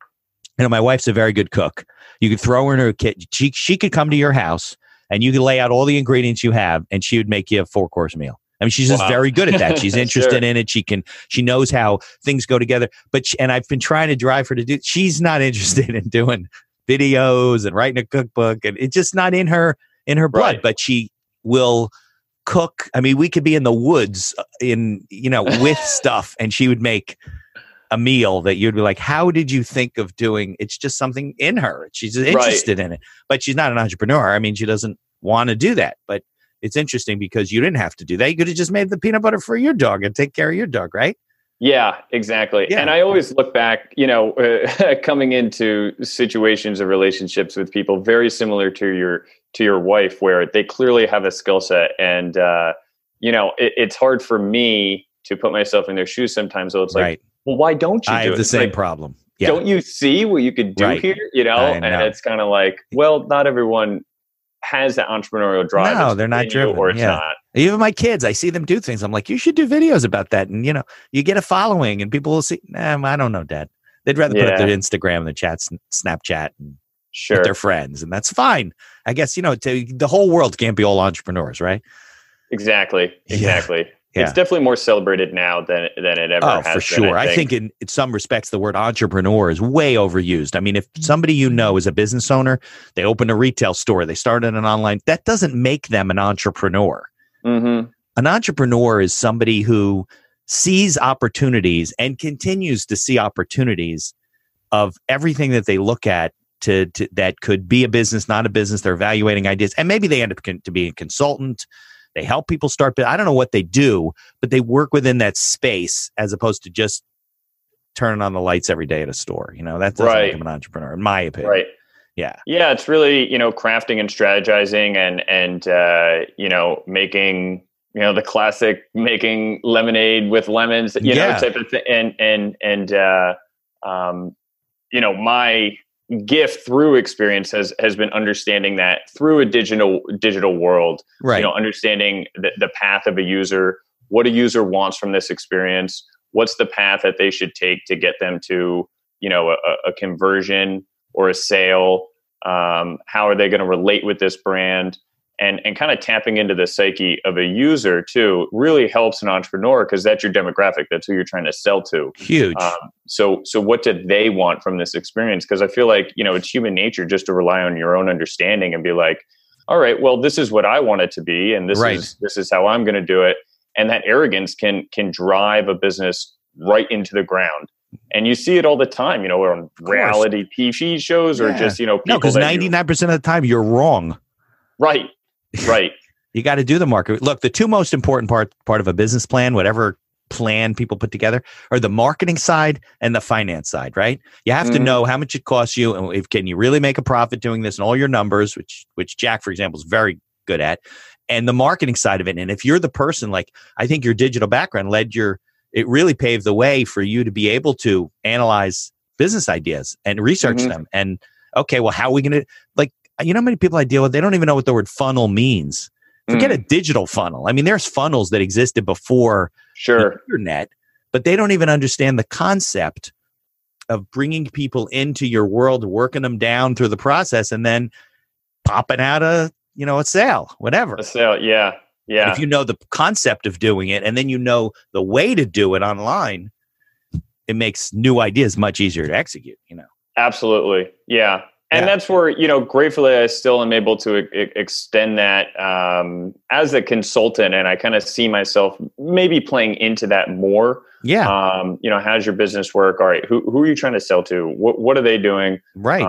A: my wife's a very good cook. You could throw her in her kitchen. She could come to your house and you could lay out all the ingredients you have and she would make you a 4-course meal. I mean, she's just very good at that. She's interested in it. She knows how things go together, and I've been trying to drive her to do, she's not interested in doing videos and writing a cookbook, and it's just not in her blood, but she will cook. I mean, we could be in the woods with stuff and she would make a meal that you'd be like, how did you think of doing? It's just something in her. She's interested in it, but she's not an entrepreneur. I mean, she doesn't want to do that, but it's interesting because you didn't have to do that. You could have just made the peanut butter for your dog and take care of your dog, right?
B: Yeah, exactly. Yeah. And I always look back, coming into situations or relationships with people very similar to your wife, where they clearly have a skill set. And, it's hard for me to put myself in their shoes sometimes. So it's like, well, why don't you do it?
A: I have the same problem.
B: Yeah. Don't you see what you could do here? And it's kind of like, well, not everyone has that entrepreneurial drive.
A: No, they're not driven.
B: Or it's not.
A: Even my kids, I see them do things. I'm like, you should do videos about that. And, you get a following and people will see, I don't know, Dad. They'd rather put up their Instagram, their chats, Snapchat, and with their friends. And that's fine. I guess, the whole world can't be all entrepreneurs, right?
B: Exactly.
A: Yeah.
B: It's definitely more celebrated now than it ever has been.
A: For sure. I think in some respects, the word entrepreneur is way overused. I mean, if somebody is a business owner, they opened a retail store, they started an online, that doesn't make them an entrepreneur.
B: Mm-hmm.
A: An entrepreneur is somebody who sees opportunities and continues to see opportunities of everything that they look at to that could be a business, not a business. They're evaluating ideas, and maybe they end up to be a consultant. They help people start, but I don't know what they do, but they work within that space as opposed to just turning on the lights every day at a store. That doesn't make them an entrepreneur, in my opinion.
B: Right.
A: Yeah.
B: Yeah. It's really, crafting and strategizing and making, the classic making lemonade with lemons, type of thing. My gift through experience has been understanding that through a digital world,
A: right?
B: Understanding the path of a user, what a user wants from this experience, what's the path that they should take to get them to, a conversion or a sale. How are they going to relate with this brand? And kind of tapping into the psyche of a user too really helps an entrepreneur because that's your demographic. That's who you're trying to sell to.
A: Huge.
B: So what do they want from this experience? Because I feel like, it's human nature just to rely on your own understanding and be like, all right, well, this is what I want it to be. And this is how I'm going to do it. And that arrogance can drive a business right into the ground. And you see it all the time, on reality TV shows or just, people.
A: No, because 99% of the time you're wrong.
B: Right.
A: You got to do the market. Look, the two most important part of a business plan, whatever plan people put together, are the marketing side and the finance side, right? You have to know how much it costs you and can you really make a profit doing this and all your numbers, which Jack, for example, is very good at, and the marketing side of it. And if you're the person, like, I think your digital background it really paved the way for you to be able to analyze business ideas and research them. And okay, well, how are we going to, like, how many people I deal with, they don't even know what the word funnel means. Forget a digital funnel. I mean, there's funnels that existed before the internet, but they don't even understand the concept of bringing people into your world, working them down through the process, and then popping out a sale, whatever.
B: A sale, yeah.
A: And if you know the concept of doing it, and then you know the way to do it online, it makes new ideas much easier to execute.
B: Absolutely, yeah. And that's where, gratefully, I still am able to extend that as a consultant. And I kind of see myself maybe playing into that more.
A: Yeah.
B: How's your business work? All right. Who are you trying to sell to? What are they doing?
A: Right.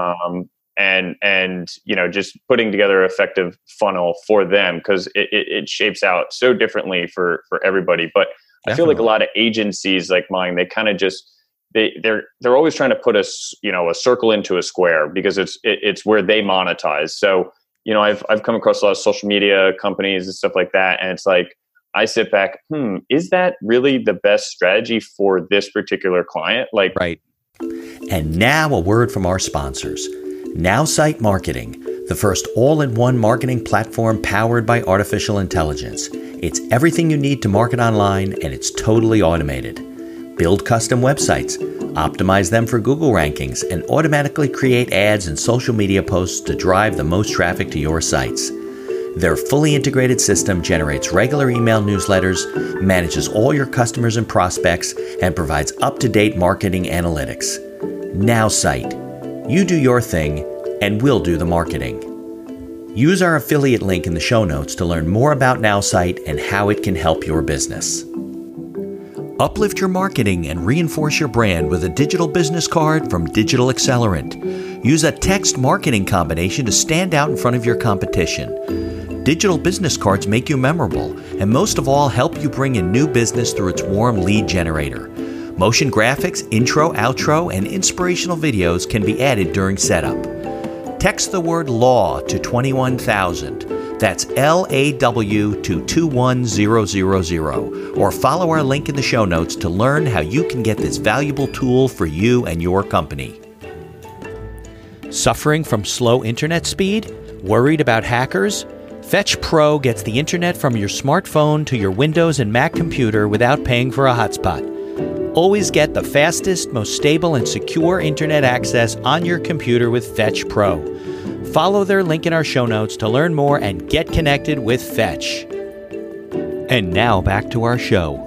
B: And just putting together an effective funnel for them, because it shapes out so differently for everybody. But I feel like a lot of agencies like mine, they kind of just, they're always trying to put a circle into a square, because it's where they monetize. So, I've come across a lot of social media companies and stuff like that. And it's like, I sit back, is that really the best strategy for this particular client?
A: Right.
D: And now a word from our sponsors. NowSite Marketing, the first all-in-one marketing platform powered by artificial intelligence. It's everything you need to market online, and it's totally automated. Build custom websites, optimize them for Google rankings, and automatically create ads and social media posts to drive the most traffic to your sites. Their fully integrated system generates regular email newsletters, manages all your customers and prospects, and provides up-to-date marketing analytics. NowSite. You do your thing, and we'll do the marketing. Use our affiliate link in the show notes to learn more about NowSite and how it can help your business. Uplift your marketing and reinforce your brand with a digital business card from Digital Accelerant. Use a text marketing combination to stand out in front of your competition. Digital business cards make you memorable, and most of all, help you bring in new business through its warm lead generator. Motion graphics, intro, outro, and inspirational videos can be added during setup. Text the word LAW to 21,000. That's LAW to 21000, or follow our link in the show notes to learn how you can get this valuable tool for you and your company. Suffering from slow internet speed? Worried about hackers? Fetch Pro gets the internet from your smartphone to your Windows and Mac computer without paying for a hotspot. Always get the fastest, most stable, and secure internet access on your computer with Fetch Pro. Follow their link in our show notes to learn more and get connected with Fetch. And now back to our show.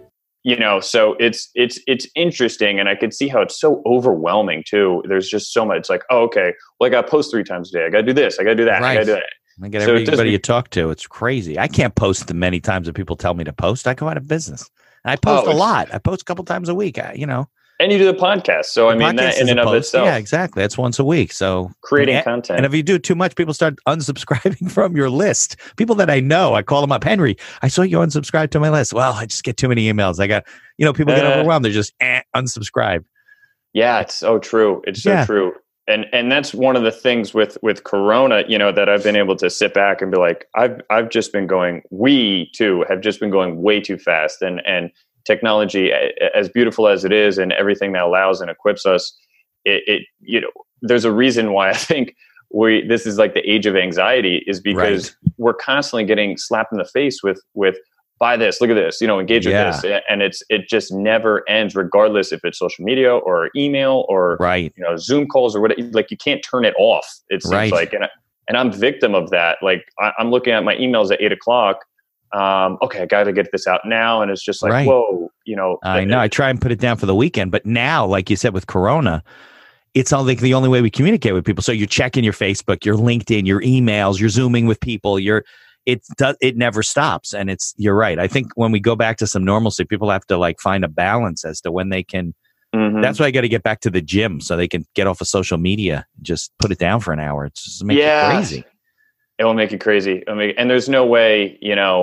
B: So it's interesting, and I could see how it's so overwhelming too. There's just so much. It's like, oh, okay, well, I got to post 3 times a day. I got to do this. I got to do that.
A: Right.
B: I got to do that.
A: I get everybody you talk to. It's crazy. I can't post the many times that people tell me to post. I go out of business. I post a lot. I post a couple times a week.
B: And you do the podcast. So, I mean, that in and of itself.
A: Yeah, exactly. That's once a week. So
B: creating content.
A: And if you do too much, people start unsubscribing from your list. People that I know, I call them up. Henry, I saw you unsubscribe to my list. Well, I just get too many emails. I got, people get overwhelmed. They're just unsubscribe.
B: Yeah, it's so true. It's so true. And that's one of the things with Corona, that I've been able to sit back and be like, I've just been going, we too have just been going way too fast. And technology, as beautiful as it is, and everything that allows and equips us, there's a reason why I think this is like the age of anxiety, is because we're constantly getting slapped in the face with buy this, look at this, engage with this, and it just never ends, regardless if it's social media or email or Zoom calls or whatever. Like, you can't turn it off. It seems like, and I'm victim of that. Like, I'm looking at my emails at 8:00. Okay, I got to get this out now. And it's just like, whoa,
A: I know. I try and put it down for the weekend, but now, like you said, with Corona, it's all like the only way we communicate with people. So you're checking your Facebook, your LinkedIn, your emails, you're Zooming with people, it never stops. And you're right. I think when we go back to some normalcy, people have to find a balance as to when they can. Mm-hmm. That's why I got to get back to the gym so they can get off of social media, just put it down for an hour. It just makes it crazy.
B: It will make you crazy. And there's no way,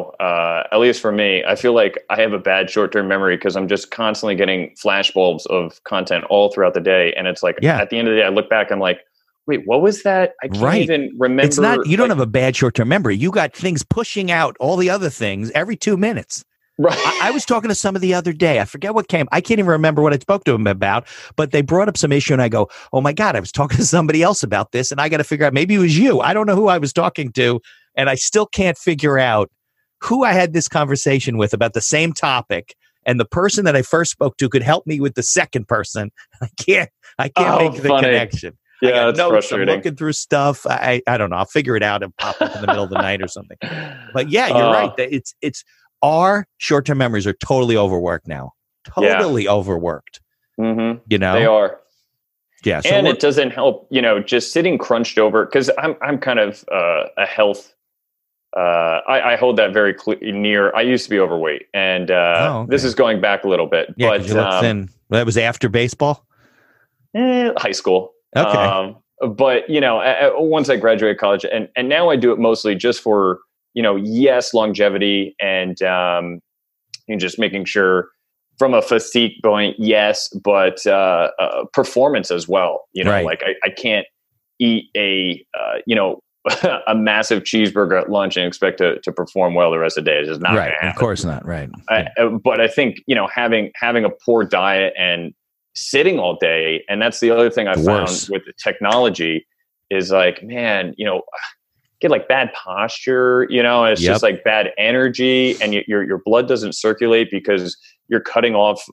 B: at least for me, I feel like I have a bad short-term memory, because I'm just constantly getting flashbulbs of content all throughout the day. And it's like, at the end of the day, I look back, I'm like, wait, what was that? I can't even remember.
A: It's not, you don't have a bad short-term memory. You got things pushing out all the other things every 2 minutes.
B: Right.
A: I was talking to somebody the other day. I forget what came. I can't even remember what I spoke to him about, but they brought up some issue and I go, oh my God, I was talking to somebody else about this and I got to figure out, maybe it was you. I don't know who I was talking to. And I still can't figure out who I had this conversation with about the same topic. And the person that I first spoke to could help me with the second person. I can't make the
B: funny.
A: connection.
B: Yeah,
A: it's
B: frustrating.
A: I'm looking through stuff. I don't know. I'll figure it out and pop up in the middle of the night or something. But yeah, you're right. It's our short-term memories are totally overworked now. Totally overworked.
B: Mm-hmm.
A: You know,
B: they are.
A: Yeah, so
B: and it doesn't help. Just sitting crunched over, because I'm kind of a health. I hold that very near. I used to be overweight, and this is going back a little bit.
A: Yeah,
B: but
A: you look thin. That was after baseball.
B: High school.
A: Okay.
B: But once I graduated college, and now I do it mostly just for yes, longevity and just making sure from a physique point, yes, but performance as well.
A: Right.
B: Like I can't eat a a massive cheeseburger at lunch and expect to perform well the rest of the day. It's just not
A: right.
B: Gonna happen.
A: Of course not. Right.
B: But I think having a poor diet and sitting all day, and that's the other thing I found with the technology is like, man, get like bad posture, and it's just like bad energy, and your blood doesn't circulate because you're cutting off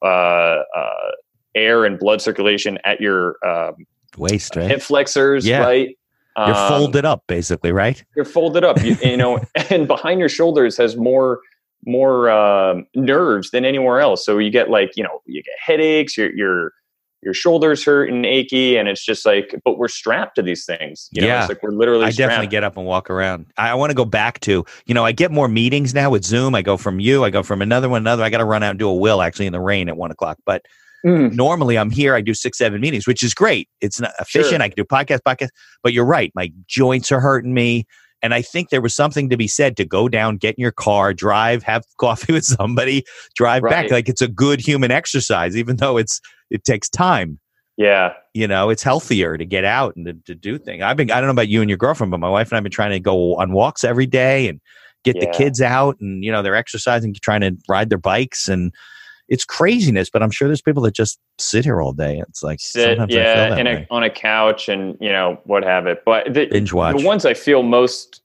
B: air and blood circulation at your
A: waist, right?
B: Hip flexors, right?
A: You're folded up, basically, right?
B: You're folded up, and behind your shoulders has more nerves than anywhere else. So you get you get headaches, your shoulders hurt and achy, and it's just like, but we're strapped to these things. It's like we're literally
A: I
B: strapped.
A: definitely get up and walk around. I want to go back to, I get more meetings now with Zoom. I go from you, I go from another. I got to run out and do a will actually in the rain at 1:00. But normally I'm here, I do 6-7 meetings, which is great. It's not efficient. Sure. I can do podcast, but you're right. My joints are hurting me. And I think there was something to be said to go down, get in your car, drive, have coffee with somebody, drive back. Like it's a good human exercise, even though it takes time.
B: Yeah.
A: It's healthier to get out and to do things. I don't know about you and your girlfriend, but my wife and I have been trying to go on walks every day and get the kids out, and, they're exercising, trying to ride their bikes, and it's craziness, but I'm sure there's people that just sit here all day. It's like
B: on a couch and what have it. But
A: binge watch.
B: The ones I feel most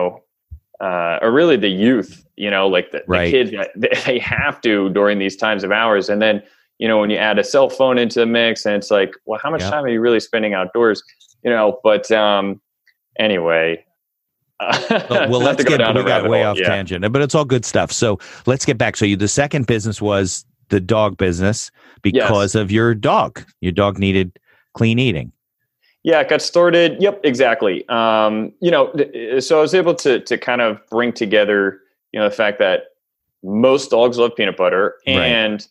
B: are really the youth. Like the kids. They have to during these times of hours, and then when you add a cell phone into the mix, and it's like, well, how much time are you really spending outdoors? But anyway.
A: Well, let's get we got way off tangent, but it's all good stuff. So let's get back. So the second business was the dog business because of your dog. Your dog needed clean eating.
B: Yeah, it got started. Yep, exactly. So I was able to kind of bring together, the fact that most dogs love peanut butter, and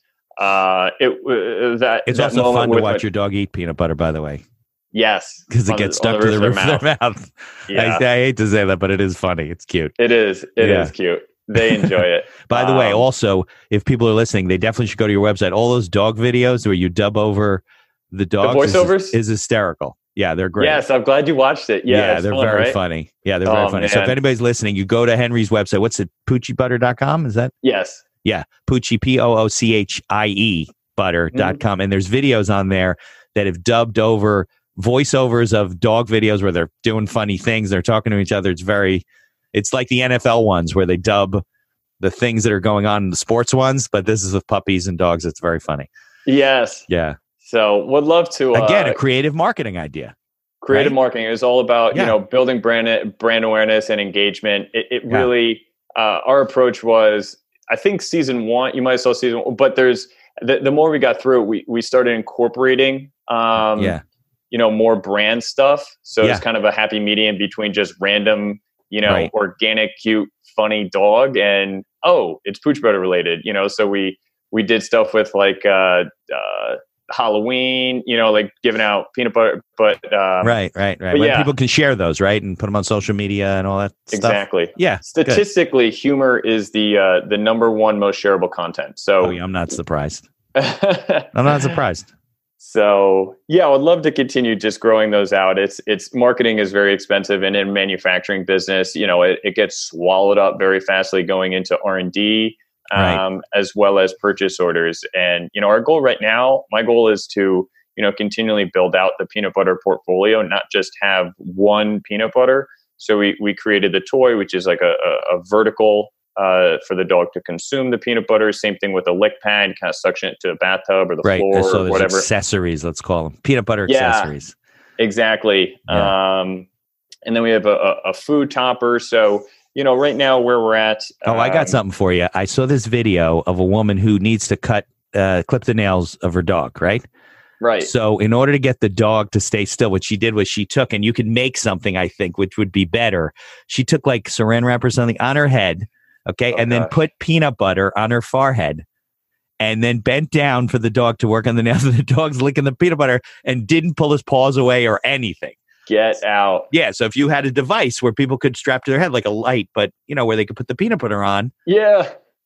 A: it's also fun to watch your dog eat peanut butter, by the way.
B: Yes.
A: Because it gets stuck to the roof of their mouth. Yeah. I hate to say that, but it is funny. It's cute.
B: It is. It is cute. They enjoy it.
A: By the way, also, if people are listening, they definitely should go to your website. All those dog videos where you dub over the dogs
B: voiceovers
A: is hysterical. Yeah, they're great.
B: Yes, I'm glad you watched it. Yeah,
A: they're very funny. Yeah, they're very funny. Man. So if anybody's listening, you go to Henry's website. What's it? PoochieButter.com? Is that?
B: Yes.
A: Yeah. Poochie, Poochie butter.com. And there's videos on there that have dubbed over voiceovers of dog videos where they're doing funny things. They're talking to each other. It's like the NFL ones where they dub the things that are going on in the sports ones, but this is with puppies and dogs. It's very funny.
B: Yes.
A: Yeah.
B: So would love to
A: again a creative marketing idea.
B: Creative marketing is all about building brand awareness and engagement. It really our approach was, I think season 1. You might have saw season 1, but there's the more we got through it, we started incorporating more brand stuff. So it's kind of a happy medium between just random, organic, cute, funny dog and it's Pooch Butter related. So we did stuff with like Halloween, like giving out peanut butter, but
A: right. When people can share those, right, and put them on social media and all that stuff.
B: Exactly.
A: Yeah.
B: Statistically, humor is the number one most shareable content. So
A: I'm not surprised. I'm not surprised.
B: So I would love to continue just growing those out. It's marketing is very expensive, and in manufacturing business, it gets swallowed up very fastly going into R&D. As well as purchase orders. And, our goal right now, my goal is to, continually build out the peanut butter portfolio, not just have one peanut butter. So we created the toy, which is like a vertical for the dog to consume the peanut butter. Same thing with a lick pad, kind of suction it to a bathtub or the floor
A: So
B: or whatever.
A: Accessories, let's call them peanut butter accessories.
B: Exactly.
A: Yeah.
B: And then we have a food topper. So, right now where we're at.
A: I got something for you. I saw this video of a woman who needs to clip the nails of her dog, right?
B: Right.
A: So in order to get the dog to stay still, what she did was she took, and you could make something, I think, which would be better. She took like saran wrap or something on her head, okay, and then put peanut butter on her forehead, and then bent down for the dog to work on the nails. The dog's licking the peanut butter and didn't pull his paws away or anything.
B: Get out.
A: Yeah, so if you had a device where people could strap to their head like a light, but where they could put the peanut butter on.
B: Yeah.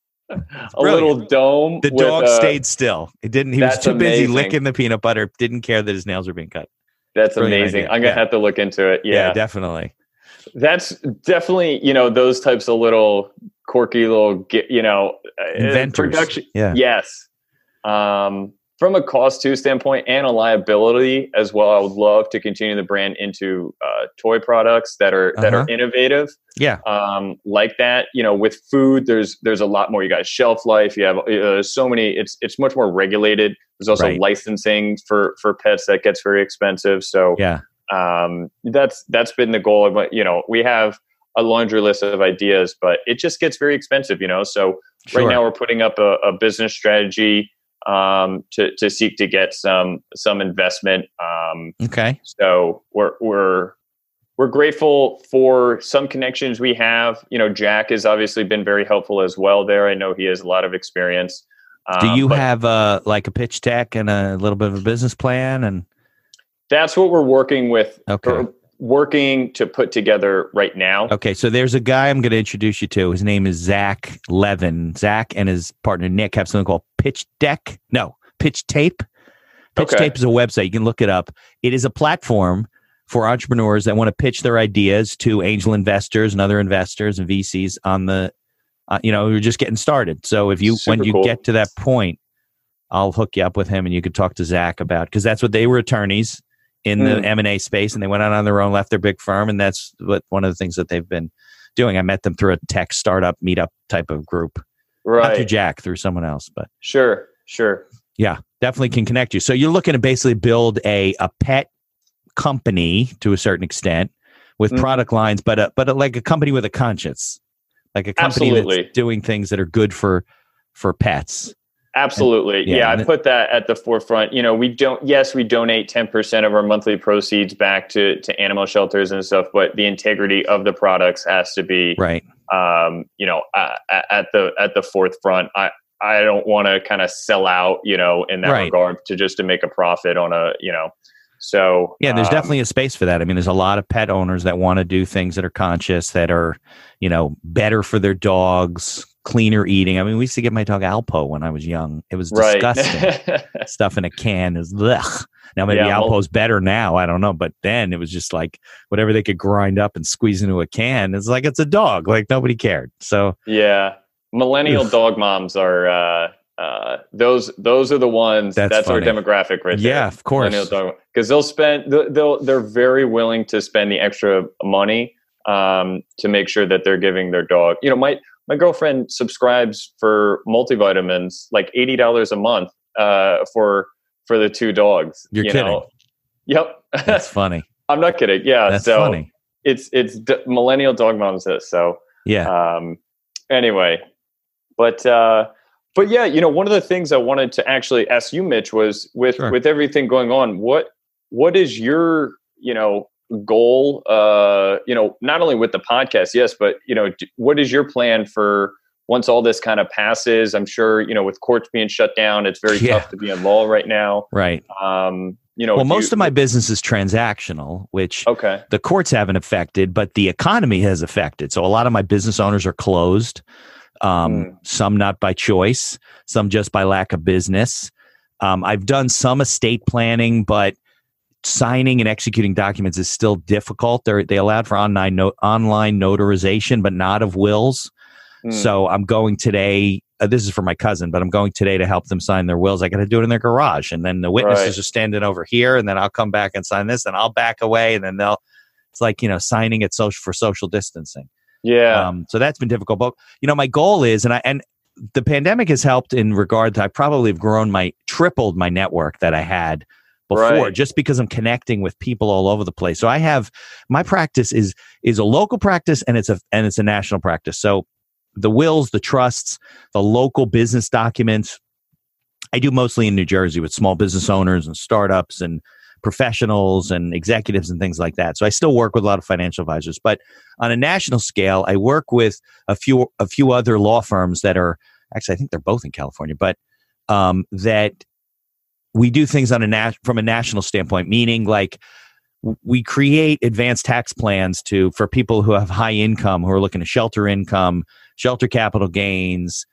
B: A little dome.
A: The dog stayed still. It didn't. He was too busy licking the peanut butter. Didn't care that his nails were being cut.
B: That's amazing. I'm gonna have to look into it. Yeah,
A: definitely.
B: That's definitely those types of little quirky little
A: inventors.
B: Production.
A: Yeah.
B: Yes. From a cost standpoint and a liability as well, I would love to continue the brand into toy products that are innovative.
A: Yeah.
B: Like that, with food, there's a lot more. You got shelf life. You have so many. It's much more regulated. There's also licensing for pets that gets very expensive. So
A: yeah,
B: that's been the goal. We have a laundry list of ideas, but it just gets very expensive. So right now we're putting up a business strategy to seek to get some investment.
A: Okay.
B: So we're grateful for some connections we have. Jack has obviously been very helpful as well there. I know he has a lot of experience.
A: Do you have like a pitch deck and a little bit of a business plan? And
B: that's what we're working with.
A: Okay.
B: Working to put together right now.
A: Okay, so there's a guy I'm going to introduce you to. His name is Zach Levin. Zach and his partner Nick have something called Pitch Tape. Pitch Tape is a website. You can look it up. It is a platform for entrepreneurs that want to pitch their ideas to angel investors and other investors and VCs on the, who are just getting started. So if you, when you get to that point, I'll hook you up with him and you could talk to Zach about, because that's what they were attorneys in the M&A space, and they went out on their own, left their big firm, and that's one of the things that they've been doing. I met them through a tech startup meetup type of group, not through Jack, through someone else. But
B: sure,
A: yeah, definitely can connect you. So you're looking to basically build a pet company to a certain extent with product lines, but like a company with a conscience, like a company that's doing things that are good for pets.
B: Absolutely. Yeah, I put that at the forefront. We donate 10% of our monthly proceeds back to animal shelters and stuff, but the integrity of the products has to be
A: right.
B: At the forefront. I don't want to kind of sell out, in that regard to make a profit on so
A: yeah, there's definitely a space for that. I mean, there's a lot of pet owners that want to do things that are conscious, that are, better for their dogs, cleaner eating. I mean, we used to give my dog Alpo when I was young. It was disgusting. Stuff in a can is blech. Now maybe Alpo's better now. I don't know. But then it was just like whatever they could grind up and squeeze into a can. It's like it's a dog. Like nobody cared. So
B: yeah, millennial dog moms are those are the ones. That's our demographic right there.
A: Yeah, of course.
B: Because they're very willing to spend the extra money to make sure that they're giving their dog. My girlfriend subscribes for multivitamins, like $80 a month for the two dogs.
A: You're kidding?
B: Yep.
A: That's funny.
B: I'm not kidding. Yeah.
A: That's funny.
B: It's millennial dog moms. So
A: yeah.
B: Anyway, but yeah, one of the things I wanted to actually ask you, Mitch, was with everything going on, what is your goal, not only with the podcast, yes, but, what is your plan for once all this kind of passes? I'm sure, with courts being shut down, it's very tough to be in law right now.
A: Right. Most of my business is transactional, which the courts haven't affected, but the economy has affected. So a lot of my business owners are closed. Some not by choice, some just by lack of business. I've done some estate planning, but signing and executing documents is still difficult. They allowed for online notarization, but not of wills. So I'm going today. This is for my cousin, but I'm going today to help them sign their wills. I got to do it in their garage, and then the witnesses are standing over here, and then I'll come back and sign this, and I'll back away, and then it's like signing it for social distancing.
B: Yeah.
A: So that's been difficult. But my goal is, and the pandemic has helped in regard to I probably have tripled my network that I had before, just because I'm connecting with people all over the place. So I have my practice is a local practice and it's a national practice. So the wills, the trusts, the local business documents, I do mostly in New Jersey with small business owners and startups and professionals and executives and things like that. So I still work with a lot of financial advisors, but on a national scale, I work with a few other law firms that are actually, I think they're both in California, but that we do things from a national standpoint, meaning like we create advanced tax plans for people who have high income, who are looking to shelter income, shelter capital gains,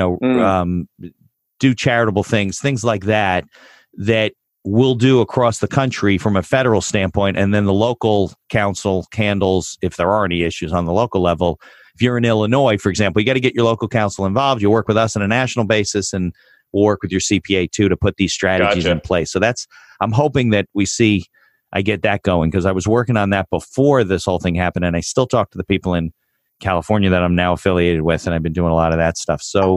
A: do charitable things like that we'll do across the country from a federal standpoint. And then the local council handles, if there are any issues on the local level. If you're in Illinois, for example, you got to get your local council involved. You work with us on a national basis, and we'll work with your CPA too to put these strategies in place. So I'm hoping that I get that going, because I was working on that before this whole thing happened. And I still talk to the people in California that I'm now affiliated with, and I've been doing a lot of that stuff. So,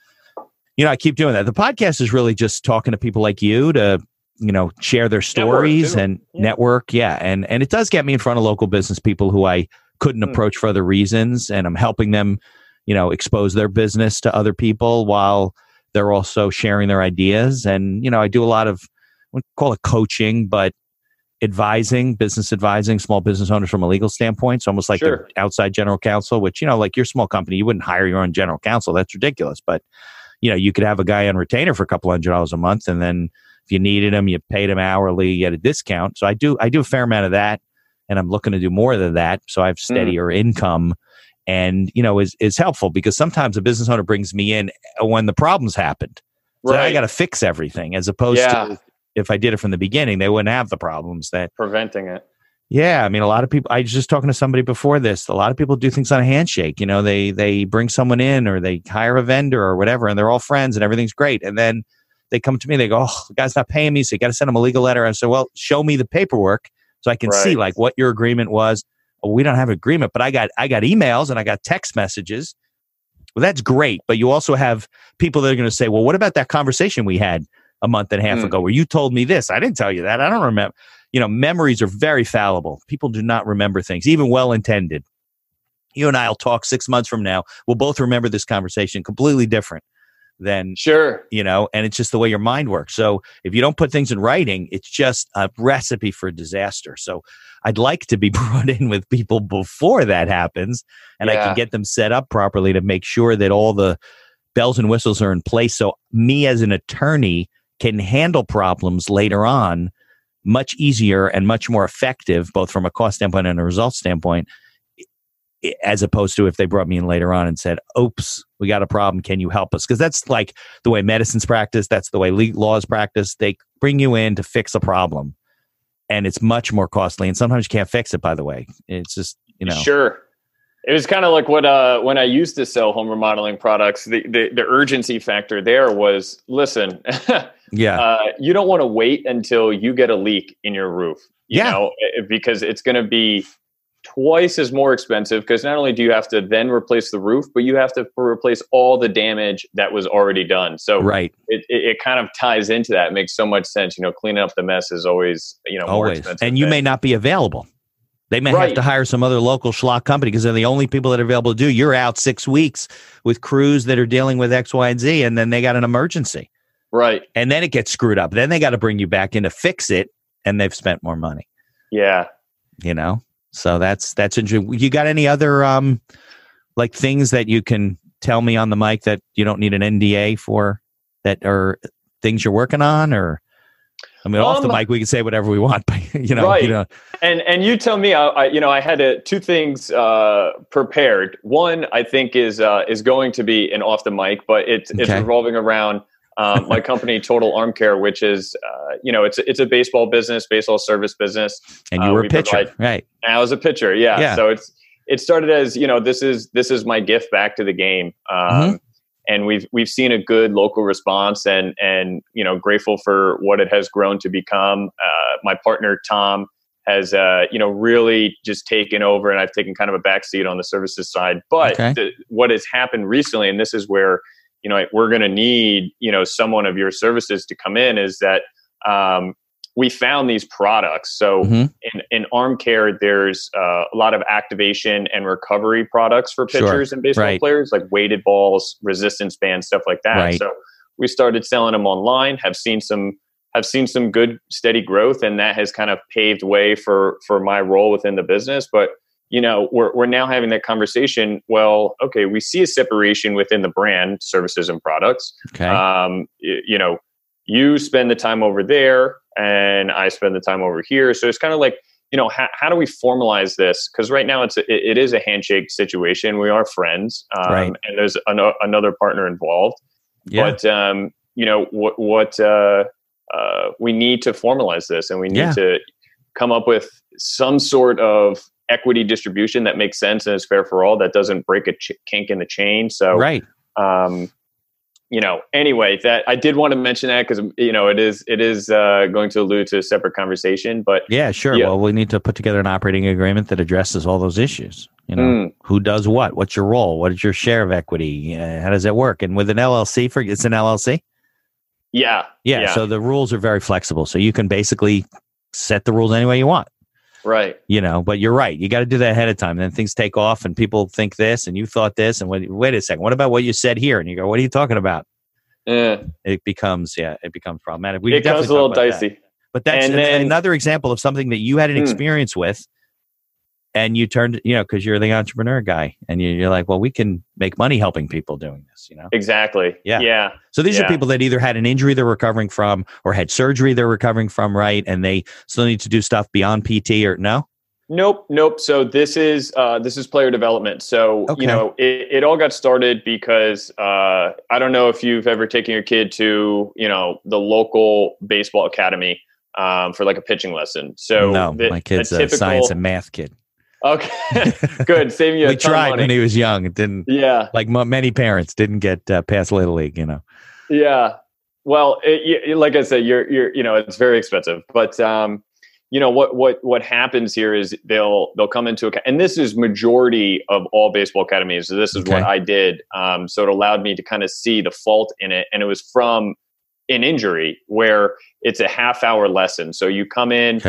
A: I keep doing that. The podcast is really just talking to people like you to, share their stories and network. Yeah. And it does get me in front of local business people who I couldn't approach for other reasons. And I'm helping them, expose their business to other people while they're also sharing their ideas. And, I do a lot of, we call it coaching, but business advising small business owners from a legal standpoint. It's almost like the outside general counsel, which, like your small company, you wouldn't hire your own general counsel. That's ridiculous. But, you could have a guy on retainer for a couple $100 a month. And then if you needed him, you paid him hourly at a discount. So I do a fair amount of that, and I'm looking to do more than that. So I have steadier income, and, is helpful, because sometimes a business owner brings me in when the problems happened. So I got to fix everything, as opposed to if I did it from the beginning, they wouldn't have the problems that
B: preventing it.
A: Yeah. I mean, a lot of people, I was just talking to somebody before this, a lot of people do things on a handshake. They bring someone in, or they hire a vendor or whatever, and they're all friends and everything's great. And then they come to me, they go, "Oh, the guy's not paying me, so you got to send him a legal letter." I said, "Well, show me the paperwork so I can see like what your agreement was." "Oh, we don't have an agreement, but I got emails and I got text messages." Well, that's great. But you also have people that are going to say, "Well, what about that conversation we had a month and a half ago where you told me this? I didn't tell you that. I don't remember." Memories are very fallible. People do not remember things, even well-intended. You and I will talk 6 months from now. We'll both remember this conversation completely different than, and it's just the way your mind works. So if you don't put things in writing, it's just a recipe for disaster. So I'd like to be brought in with people before that happens, and I can get them set up properly to make sure that all the bells and whistles are in place. So me as an attorney can handle problems later on much easier and much more effective, both from a cost standpoint and a result standpoint, as opposed to if they brought me in later on and said, "Oops, we got a problem. Can you help us?" Because that's like the way medicine's practiced. That's the way law is practiced. They bring you in to fix a problem, and it's much more costly. And sometimes you can't fix it, by the way. It's just,
B: Sure. It was kind of like what when I used to sell home remodeling products, the urgency factor there was, listen, you don't want to wait until you get a leak in your roof, you know, because it's going to be twice as more expensive, because not only do you have to then replace the roof, but you have to replace all the damage that was already done. So it kind of ties into that. It makes so much sense. Cleaning up the mess is always, more expensive.
A: And you may not be available. They may have to hire some other local schlock company, because they're the only people that are available to do. You're out 6 weeks with crews that are dealing with X, Y, and Z, and then they got an emergency.
B: Right.
A: And then it gets screwed up. Then they got to bring you back in to fix it, and they've spent more money.
B: Yeah.
A: So that's interesting. You got any other like things that you can tell me on the mic that you don't need an NDA for, that are things you're working on? Or off the mic, we can say whatever we want, but
B: And you tell me. I had two things prepared. One, I think is going to be an off the mic, but it's revolving around my company, Total Arm Care, which is it's a baseball service business.
A: And you were a pitcher, right?
B: And I was a pitcher, yeah. So it started as this is my gift back to the game. And we've seen a good local response, and grateful for what it has grown to become. My partner Tom really just taken over, and I've taken kind of a backseat on the services side. But what has happened recently, and this is where, we're going to need, someone of your services to come in, is that we found these products. So in arm care, there's a lot of activation and recovery products for pitchers and baseball players, like weighted balls, resistance bands, stuff like that.
A: Right.
B: So we started selling them online, have seen some good steady growth, and that has kind of paved way for my role within the business. But we're now having that conversation. Well, okay, we see a separation within the brand, services and products.
A: Okay.
B: You spend the time over there and I spend the time over here. So it's kind of like, how do we formalize this? Because right now it is a handshake situation. We are friends, and there's another partner involved.
A: Yeah.
B: But we need to formalize this, and we need to come up with some sort of equity distribution that makes sense and is fair for all, that doesn't break a kink in the chain. So, anyway, that I did want to mention that because, it is going to allude to a separate conversation, but
A: yeah, sure. Yeah. Well, we need to put together an operating agreement that addresses all those issues. Who does what? What's your role? What is your share of equity? How does it work? And with an LLC, it's an LLC.
B: Yeah.
A: So the rules are very flexible. So you can basically set the rules any way you want.
B: Right.
A: But you're right. You got to do that ahead of time. Then things take off and people think this and you thought this. And wait a second, what about what you said here? And you go, what are you talking about? It becomes problematic.
B: It becomes a little dicey.
A: But that's another example of something that you had an experience with. And you turned, because you're the entrepreneur guy, and you're like, well, we can make money helping people doing this,
B: Exactly. Yeah.
A: So these are people that either had an injury they're recovering from or had surgery they're recovering from, right? And they still need to do stuff beyond PT or no?
B: Nope. So this is player development. So, it all got started because I don't know if you've ever taken your kid to, the local baseball academy for like a pitching lesson. So
A: no, my kid's a science and math kid.
B: Okay, good. Saving you a ton of money.
A: We tried when he was young. It didn't.
B: Yeah,
A: like many parents didn't get past Little League.
B: Yeah. Well, like I said, you're it's very expensive. But what happens here is they'll come into and this is majority of all baseball academies. So this is what I did. So it allowed me to kind of see the fault in it, and it was from an injury where it's a half-hour lesson. So you come in.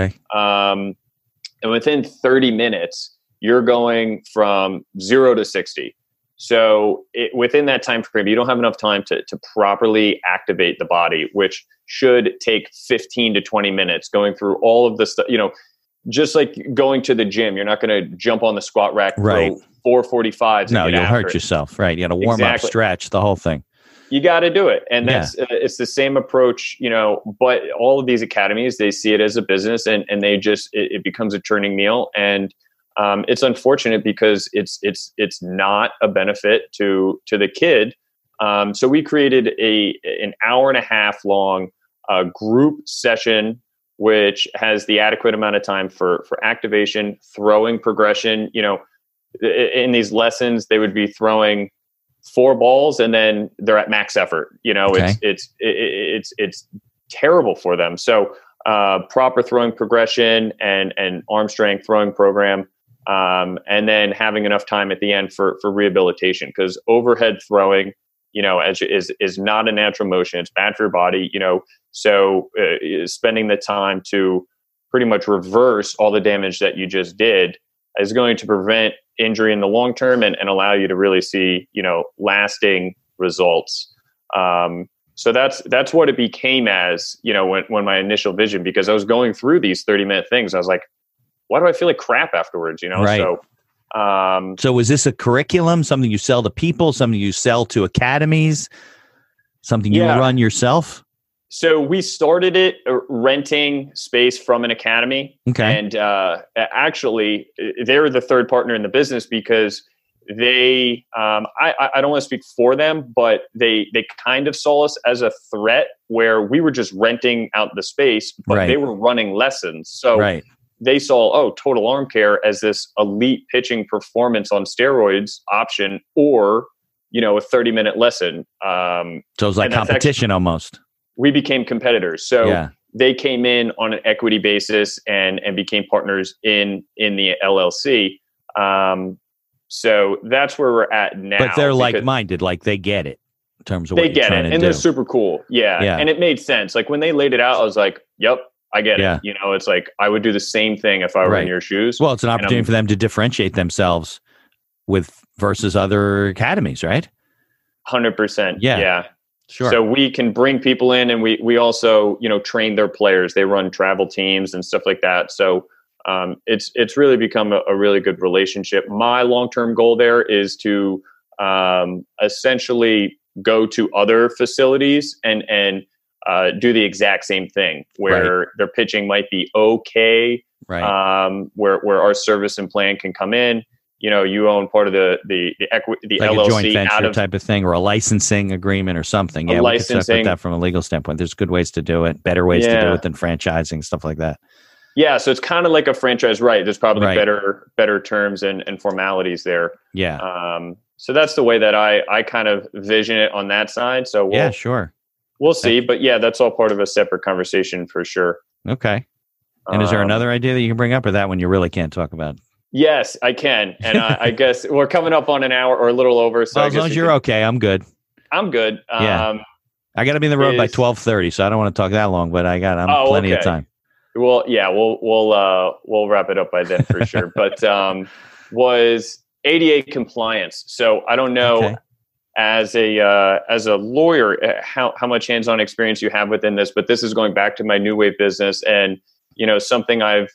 B: And within 30 minutes, you're going from 0 to 60. So within that time frame, you don't have enough time to properly activate the body, which should take 15 to 20 minutes going through all of the stuff, just like going to the gym. You're not going to jump on the squat rack,
A: right?
B: 445s.
A: No, you'll hurt yourself, right? You got to warm up, stretch, the whole thing.
B: You got to do it. And that's, it's the same approach, but all of these academies, they see it as a business and they just, it becomes a churning meal. And it's unfortunate because it's not a benefit to the kid. So we created an hour and a half long group session, which has the adequate amount of time for activation, throwing progression. In these lessons, they would be throwing 4 balls and then they're at max effort. It's terrible for them. So proper throwing progression and arm strength throwing program, and then having enough time at the end for rehabilitation, because overhead throwing, is not a natural motion. It's bad for your body. So spending the time to pretty much reverse all the damage that you just did is going to prevent injury in the long term and allow you to really see, lasting results. So that's what it became as, when my initial vision, because I was going through these 30-minute things. I was like, why do I feel like crap afterwards?
A: Right. So was this a curriculum, something you sell to people, something you sell to academies, something you run yourself?
B: So we started it renting space from an academy.
A: Okay.
B: And actually, they were the third partner in the business because they, I don't want to speak for them, but they kind of saw us as a threat where we were just renting out the space, but they were running lessons. So they saw, Total Arm Care as this elite pitching performance on steroids option, or, a 30-minute lesson.
A: So it was like competition almost.
B: We became competitors. So, they came in on an equity basis and became partners in the LLC. So that's where we're at now.
A: But they're like-minded, like they get it in terms of what
B: they
A: you're
B: get
A: trying
B: it,
A: to
B: and
A: do.
B: they're super cool. Yeah, and it made sense. Like when they laid it out, I was like, "Yep, I get it." You know, it's like I would do the same thing if I were in your shoes.
A: Well, it's an opportunity for them to differentiate themselves versus other academies, right?
B: 100%.
A: Yeah. Sure.
B: So we can bring people in, and we also, you know, train their players. They run travel teams and stuff like that. So it's really become a really good relationship. My long-term goal there is to essentially go to other facilities and do the exact same thing where their pitching might be okay, where our service and plan can come in. You know, you own part of the equity, like LLC,
A: a joint venture type of thing, or a licensing agreement or something. Yeah, we could separate that from a legal standpoint. There's good ways to do it, better ways to do it than franchising, stuff like that.
B: Yeah, so it's kind of like a franchise, right? There's probably better terms and formalities there.
A: Yeah.
B: So that's the way that I kind of vision it on that side. So we'll see. But yeah, that's all part of a separate conversation for sure.
A: Okay. And is there another idea that you can bring up, or that one you really can't talk about?
B: Yes, I can. And I guess we're coming up on an hour or a little over. So
A: as long as you're okay, I'm good.
B: I'm good.
A: I got to be in the road by 12:30, so I don't want to talk that long, but I'm plenty of time.
B: Well, yeah, we'll wrap it up by then for sure. But was ADA compliance. So I don't know as a lawyer how much hands-on experience you have within this, but this is going back to my New Wave business, and you know, something I've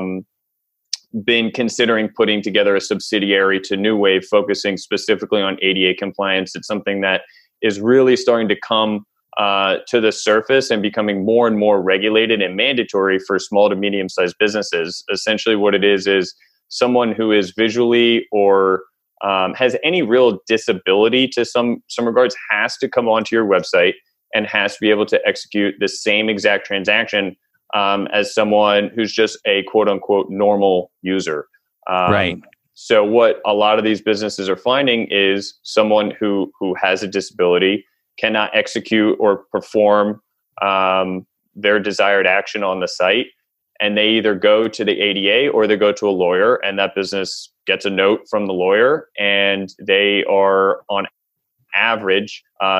B: been considering putting together a subsidiary to New Wave, focusing specifically on ADA compliance. It's something that is really starting to come to the surface and becoming more and more regulated and mandatory for small to medium-sized businesses. Essentially what it is someone who is visually or has any real disability to some regards has to come onto your website and has to be able to execute the same exact transaction as someone who's just a quote unquote normal user.
A: Right.
B: So what a lot of these businesses are finding is someone who has a disability cannot execute or perform their desired action on the site. And they either go to the ADA or they go to a lawyer, and that business gets a note from the lawyer, and they are on average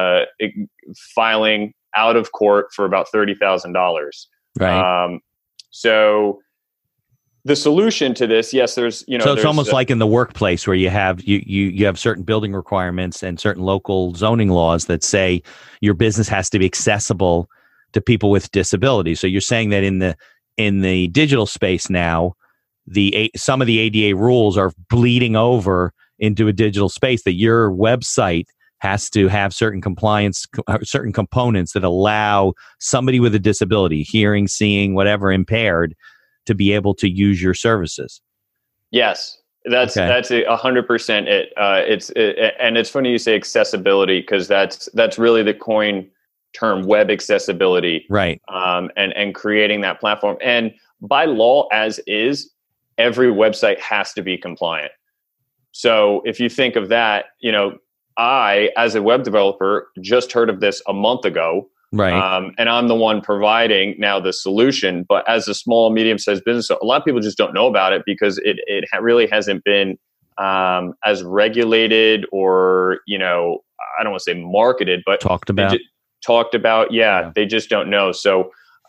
B: filing out of court for about $30,000.
A: Right.
B: So the solution to this, yes, there's, you know,
A: so it's almost like in the workplace where you have you have certain building requirements and certain local zoning laws that say your business has to be accessible to people with disabilities. So you're saying that in the digital space now, some of the ADA rules are bleeding over into a digital space, that your website has to have certain certain components that allow somebody with a disability, hearing, seeing, whatever, impaired, to be able to use your services.
B: Yes, that's 100% it. And it's funny you say accessibility, because that's really the coin term, web accessibility,
A: right?
B: And creating that platform. And by law, as is, every website has to be compliant. So if you think of that, you know, I, as a web developer, just heard of this a month ago.
A: Right.
B: And I'm the one providing now the solution. But as a small, medium-sized business, a lot of people just don't know about it because it really hasn't been as regulated, or, you know, I don't want to say marketed, but
A: talked about.
B: Yeah, they just don't know. So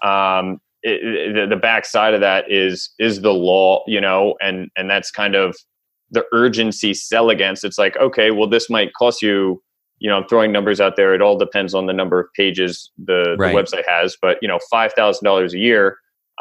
B: the backside of that is the law, you know, and that's kind of the urgency sell against. It's like, okay, well, this might cost you, you know, I'm throwing numbers out there. It all depends on the number of pages the website has, but, you know, $5,000 a year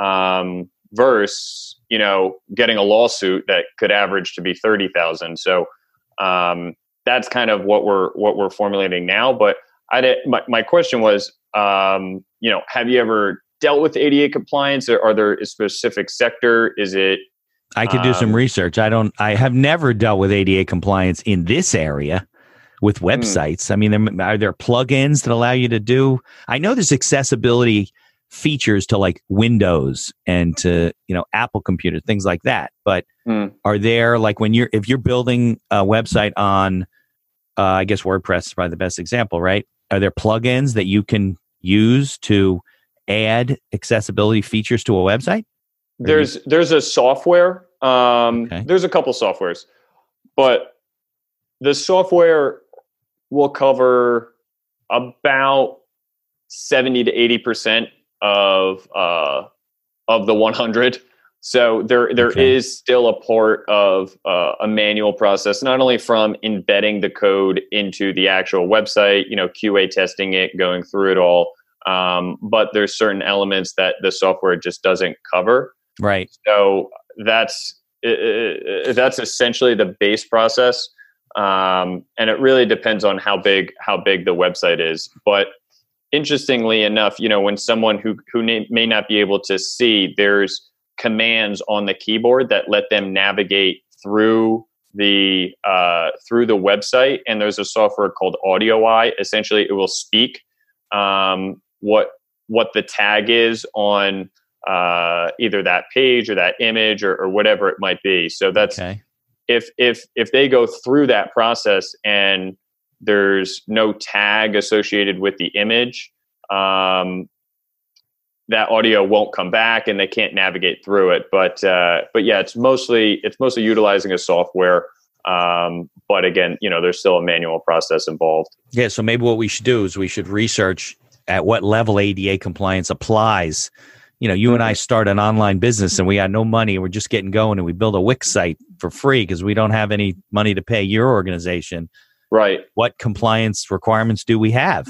B: versus, you know, getting a lawsuit that could average to be 30,000. So that's kind of what we're formulating now. But my question was, you know, have you ever dealt with ADA compliance, or are there a specific sector? Is it?
A: I could do some research. I have never dealt with ADA compliance in this area with websites. I mean, are there plugins that allow you to do? I know there's accessibility features to like Windows and to, you know, Apple computers, things like that. But are there, like, if you're building a website on, I guess WordPress is probably the best example, right? Are there plugins that you can use to add accessibility features to a website?
B: There's a software. There's a couple softwares, but the software will cover about 70 to 80% of the 100. So there is still a part of a manual process, not only from embedding the code into the actual website, QA testing it, going through it all, but there's certain elements that the software just doesn't cover.
A: Right.
B: So that's essentially the base process, and it really depends on how big the website is. But interestingly enough, when someone who may not be able to see, there's commands on the keyboard that let them navigate through the website, and there's a software called AudioEye. Essentially, it will speak what the tag is on either that page or that image or whatever it might be. So that's if they go through that process and there's no tag associated with the image, that audio won't come back and they can't navigate through it. But yeah, it's mostly utilizing a software. But again, there's still a manual process involved.
A: Yeah. So maybe what we should do is we should research at what level ADA compliance applies. You and I start an online business and we got no money. We're just getting going, and we build a Wix site for free because we don't have any money to pay your organization.
B: Right.
A: What compliance requirements do we have?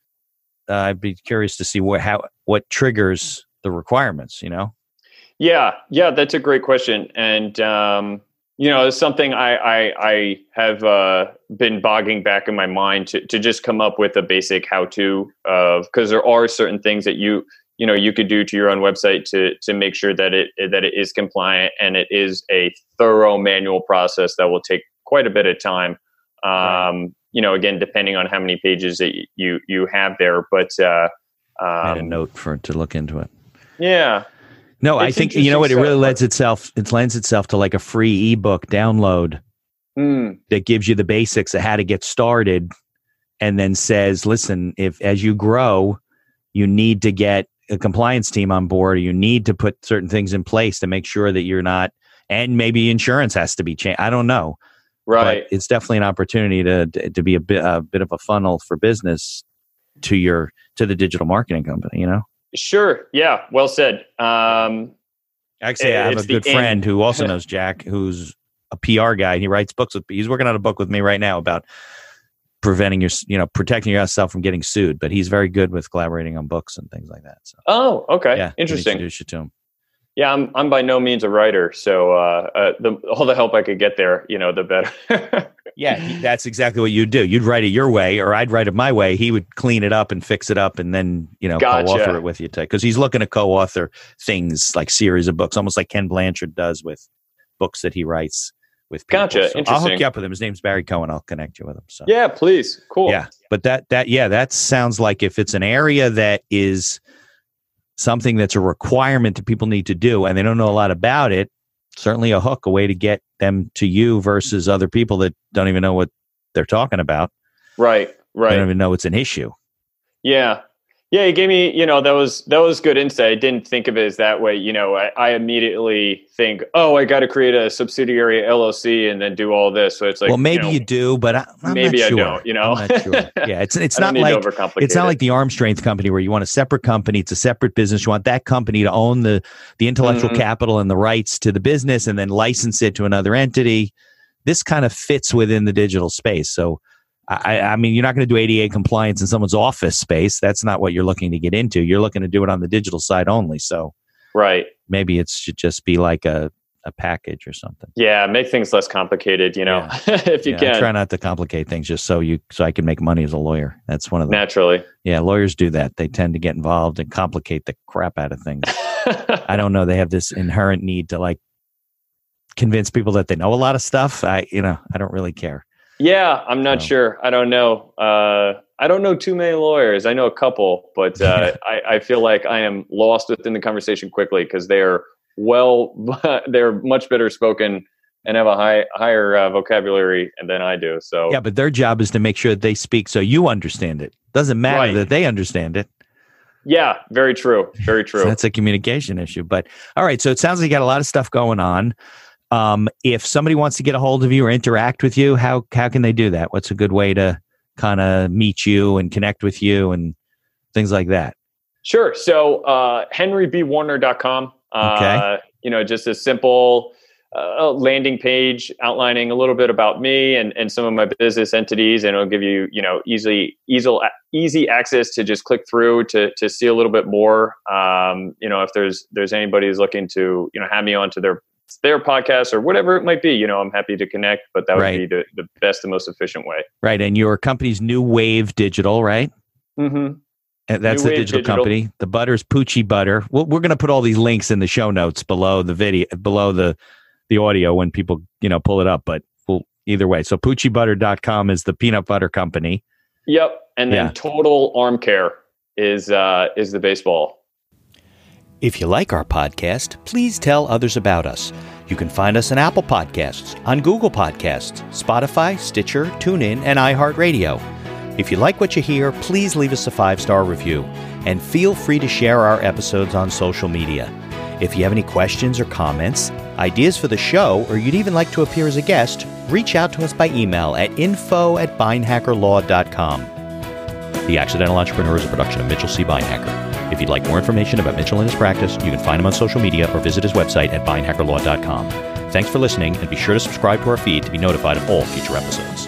A: I'd be curious to see what triggers the requirements,
B: Yeah, that's a great question. And, it's something I have been bogging back in my mind to just come up with a basic how-to, because there are certain things that you could do to your own website to make sure that it is compliant, and it is a thorough manual process that will take quite a bit of time. Right. Again, depending on how many pages that you have there, but
A: made a note to look into it.
B: Yeah.
A: No, I think it really lends itself to like a free ebook download that gives you the basics of how to get started, and then says, listen, if as you grow, you need to get a compliance team on board, or you need to put certain things in place to make sure that you're not, and maybe insurance has to be changed. I don't know.
B: Right.
A: But it's definitely an opportunity to be a bit of a funnel for business to the digital marketing company,
B: Sure. Yeah. Well said.
A: Actually, I have a good friend who also knows Jack, who's a PR guy. He writes books he's working on a book with me right now about protecting yourself from getting sued, but he's very good with collaborating on books and things like that. So.
B: Oh, okay.
A: Yeah,
B: interesting.
A: Introduce you to him.
B: Yeah, I'm by no means a writer, so all the help I could get there, the better.
A: Yeah, that's exactly what you'd do. You'd write it your way, or I'd write it my way. He would clean it up and fix it up, and then co-author it with you, because he's looking to co-author things like series of books, almost like Ken Blanchard does with books that he writes with people.
B: Gotcha.
A: So
B: interesting.
A: I'll hook you up with him. His name's Barry Cohen. I'll connect you with him. So
B: yeah, please. Cool.
A: Yeah, but that sounds like if it's an area that is something that's a requirement that people need to do and they don't know a lot about it, certainly a way to get them to you versus other people that don't even know what they're talking about.
B: Right.
A: They don't even know it's an issue.
B: Yeah. Yeah, you gave me, that was good insight. I didn't think of it as that way. I immediately think, I got to create a subsidiary LLC and then do all this. So it's like,
A: well, maybe you do, but I'm
B: maybe
A: not sure.
B: I don't.
A: I'm not sure. Yeah, it's not like the arm strength company where you want a separate company. It's a separate business. You want that company to own the intellectual capital and the rights to the business, and then license it to another entity. This kind of fits within the digital space. So. I mean, you're not going to do ADA compliance in someone's office space. That's not what you're looking to get into. You're looking to do it on the digital side only. So,
B: right.
A: Maybe it should just be like a package or something.
B: Yeah, make things less complicated. If you can.
A: I try not to complicate things just so I can make money as a lawyer. That's one of the
B: naturally.
A: Yeah, lawyers do that. They tend to get involved and complicate the crap out of things. I don't know. They have this inherent need to convince people that they know a lot of stuff. I don't really care.
B: Yeah, I'm not sure. I don't know. I don't know too many lawyers. I know a couple, but I feel like I am lost within the conversation quickly because they're much better spoken and have a higher vocabulary than I do. So
A: yeah, but their job is to make sure that they speak so you understand it. Doesn't matter that they understand it.
B: Yeah, very true. Very true.
A: So that's a communication issue. But all right, so it sounds like you got a lot of stuff going on. If somebody wants to get a hold of you or interact with you, how can they do that? What's a good way to kind of meet you and connect with you and things like that?
B: Sure. So henrybwarner.com.
A: Okay.
B: Just a simple landing page outlining a little bit about me and some of my business entities, and it'll give you, easy access to just click through to see a little bit more. If there's anybody who's looking to, have me onto their podcast or whatever it might be, I'm happy to connect, but that would be the best and most efficient way.
A: Right. And your company's New Wave Digital, right?
B: Mm-hmm.
A: And that's the digital company. The butter's Poochie Butter. We're going to put all these links in the show notes below the video, below the audio when people, pull it up, but either way. So PoochieButter.com is the peanut butter company.
B: Yep. And then Total Arm Care is the baseball.
D: If you like our podcast, please tell others about us. You can find us on Apple Podcasts, on Google Podcasts, Spotify, Stitcher, TuneIn, and iHeartRadio. If you like what you hear, please leave us a 5-star review, and feel free to share our episodes on social media. If you have any questions or comments, ideas for the show, or you'd even like to appear as a guest, reach out to us by email at info@beinhackerlaw.com. The Accidental Entrepreneur is a production of Mitchell C. Beinhacker. If you'd like more information about Mitchell and his practice, you can find him on social media or visit his website at beinhackerlaw.com. Thanks for listening, and be sure to subscribe to our feed to be notified of all future episodes.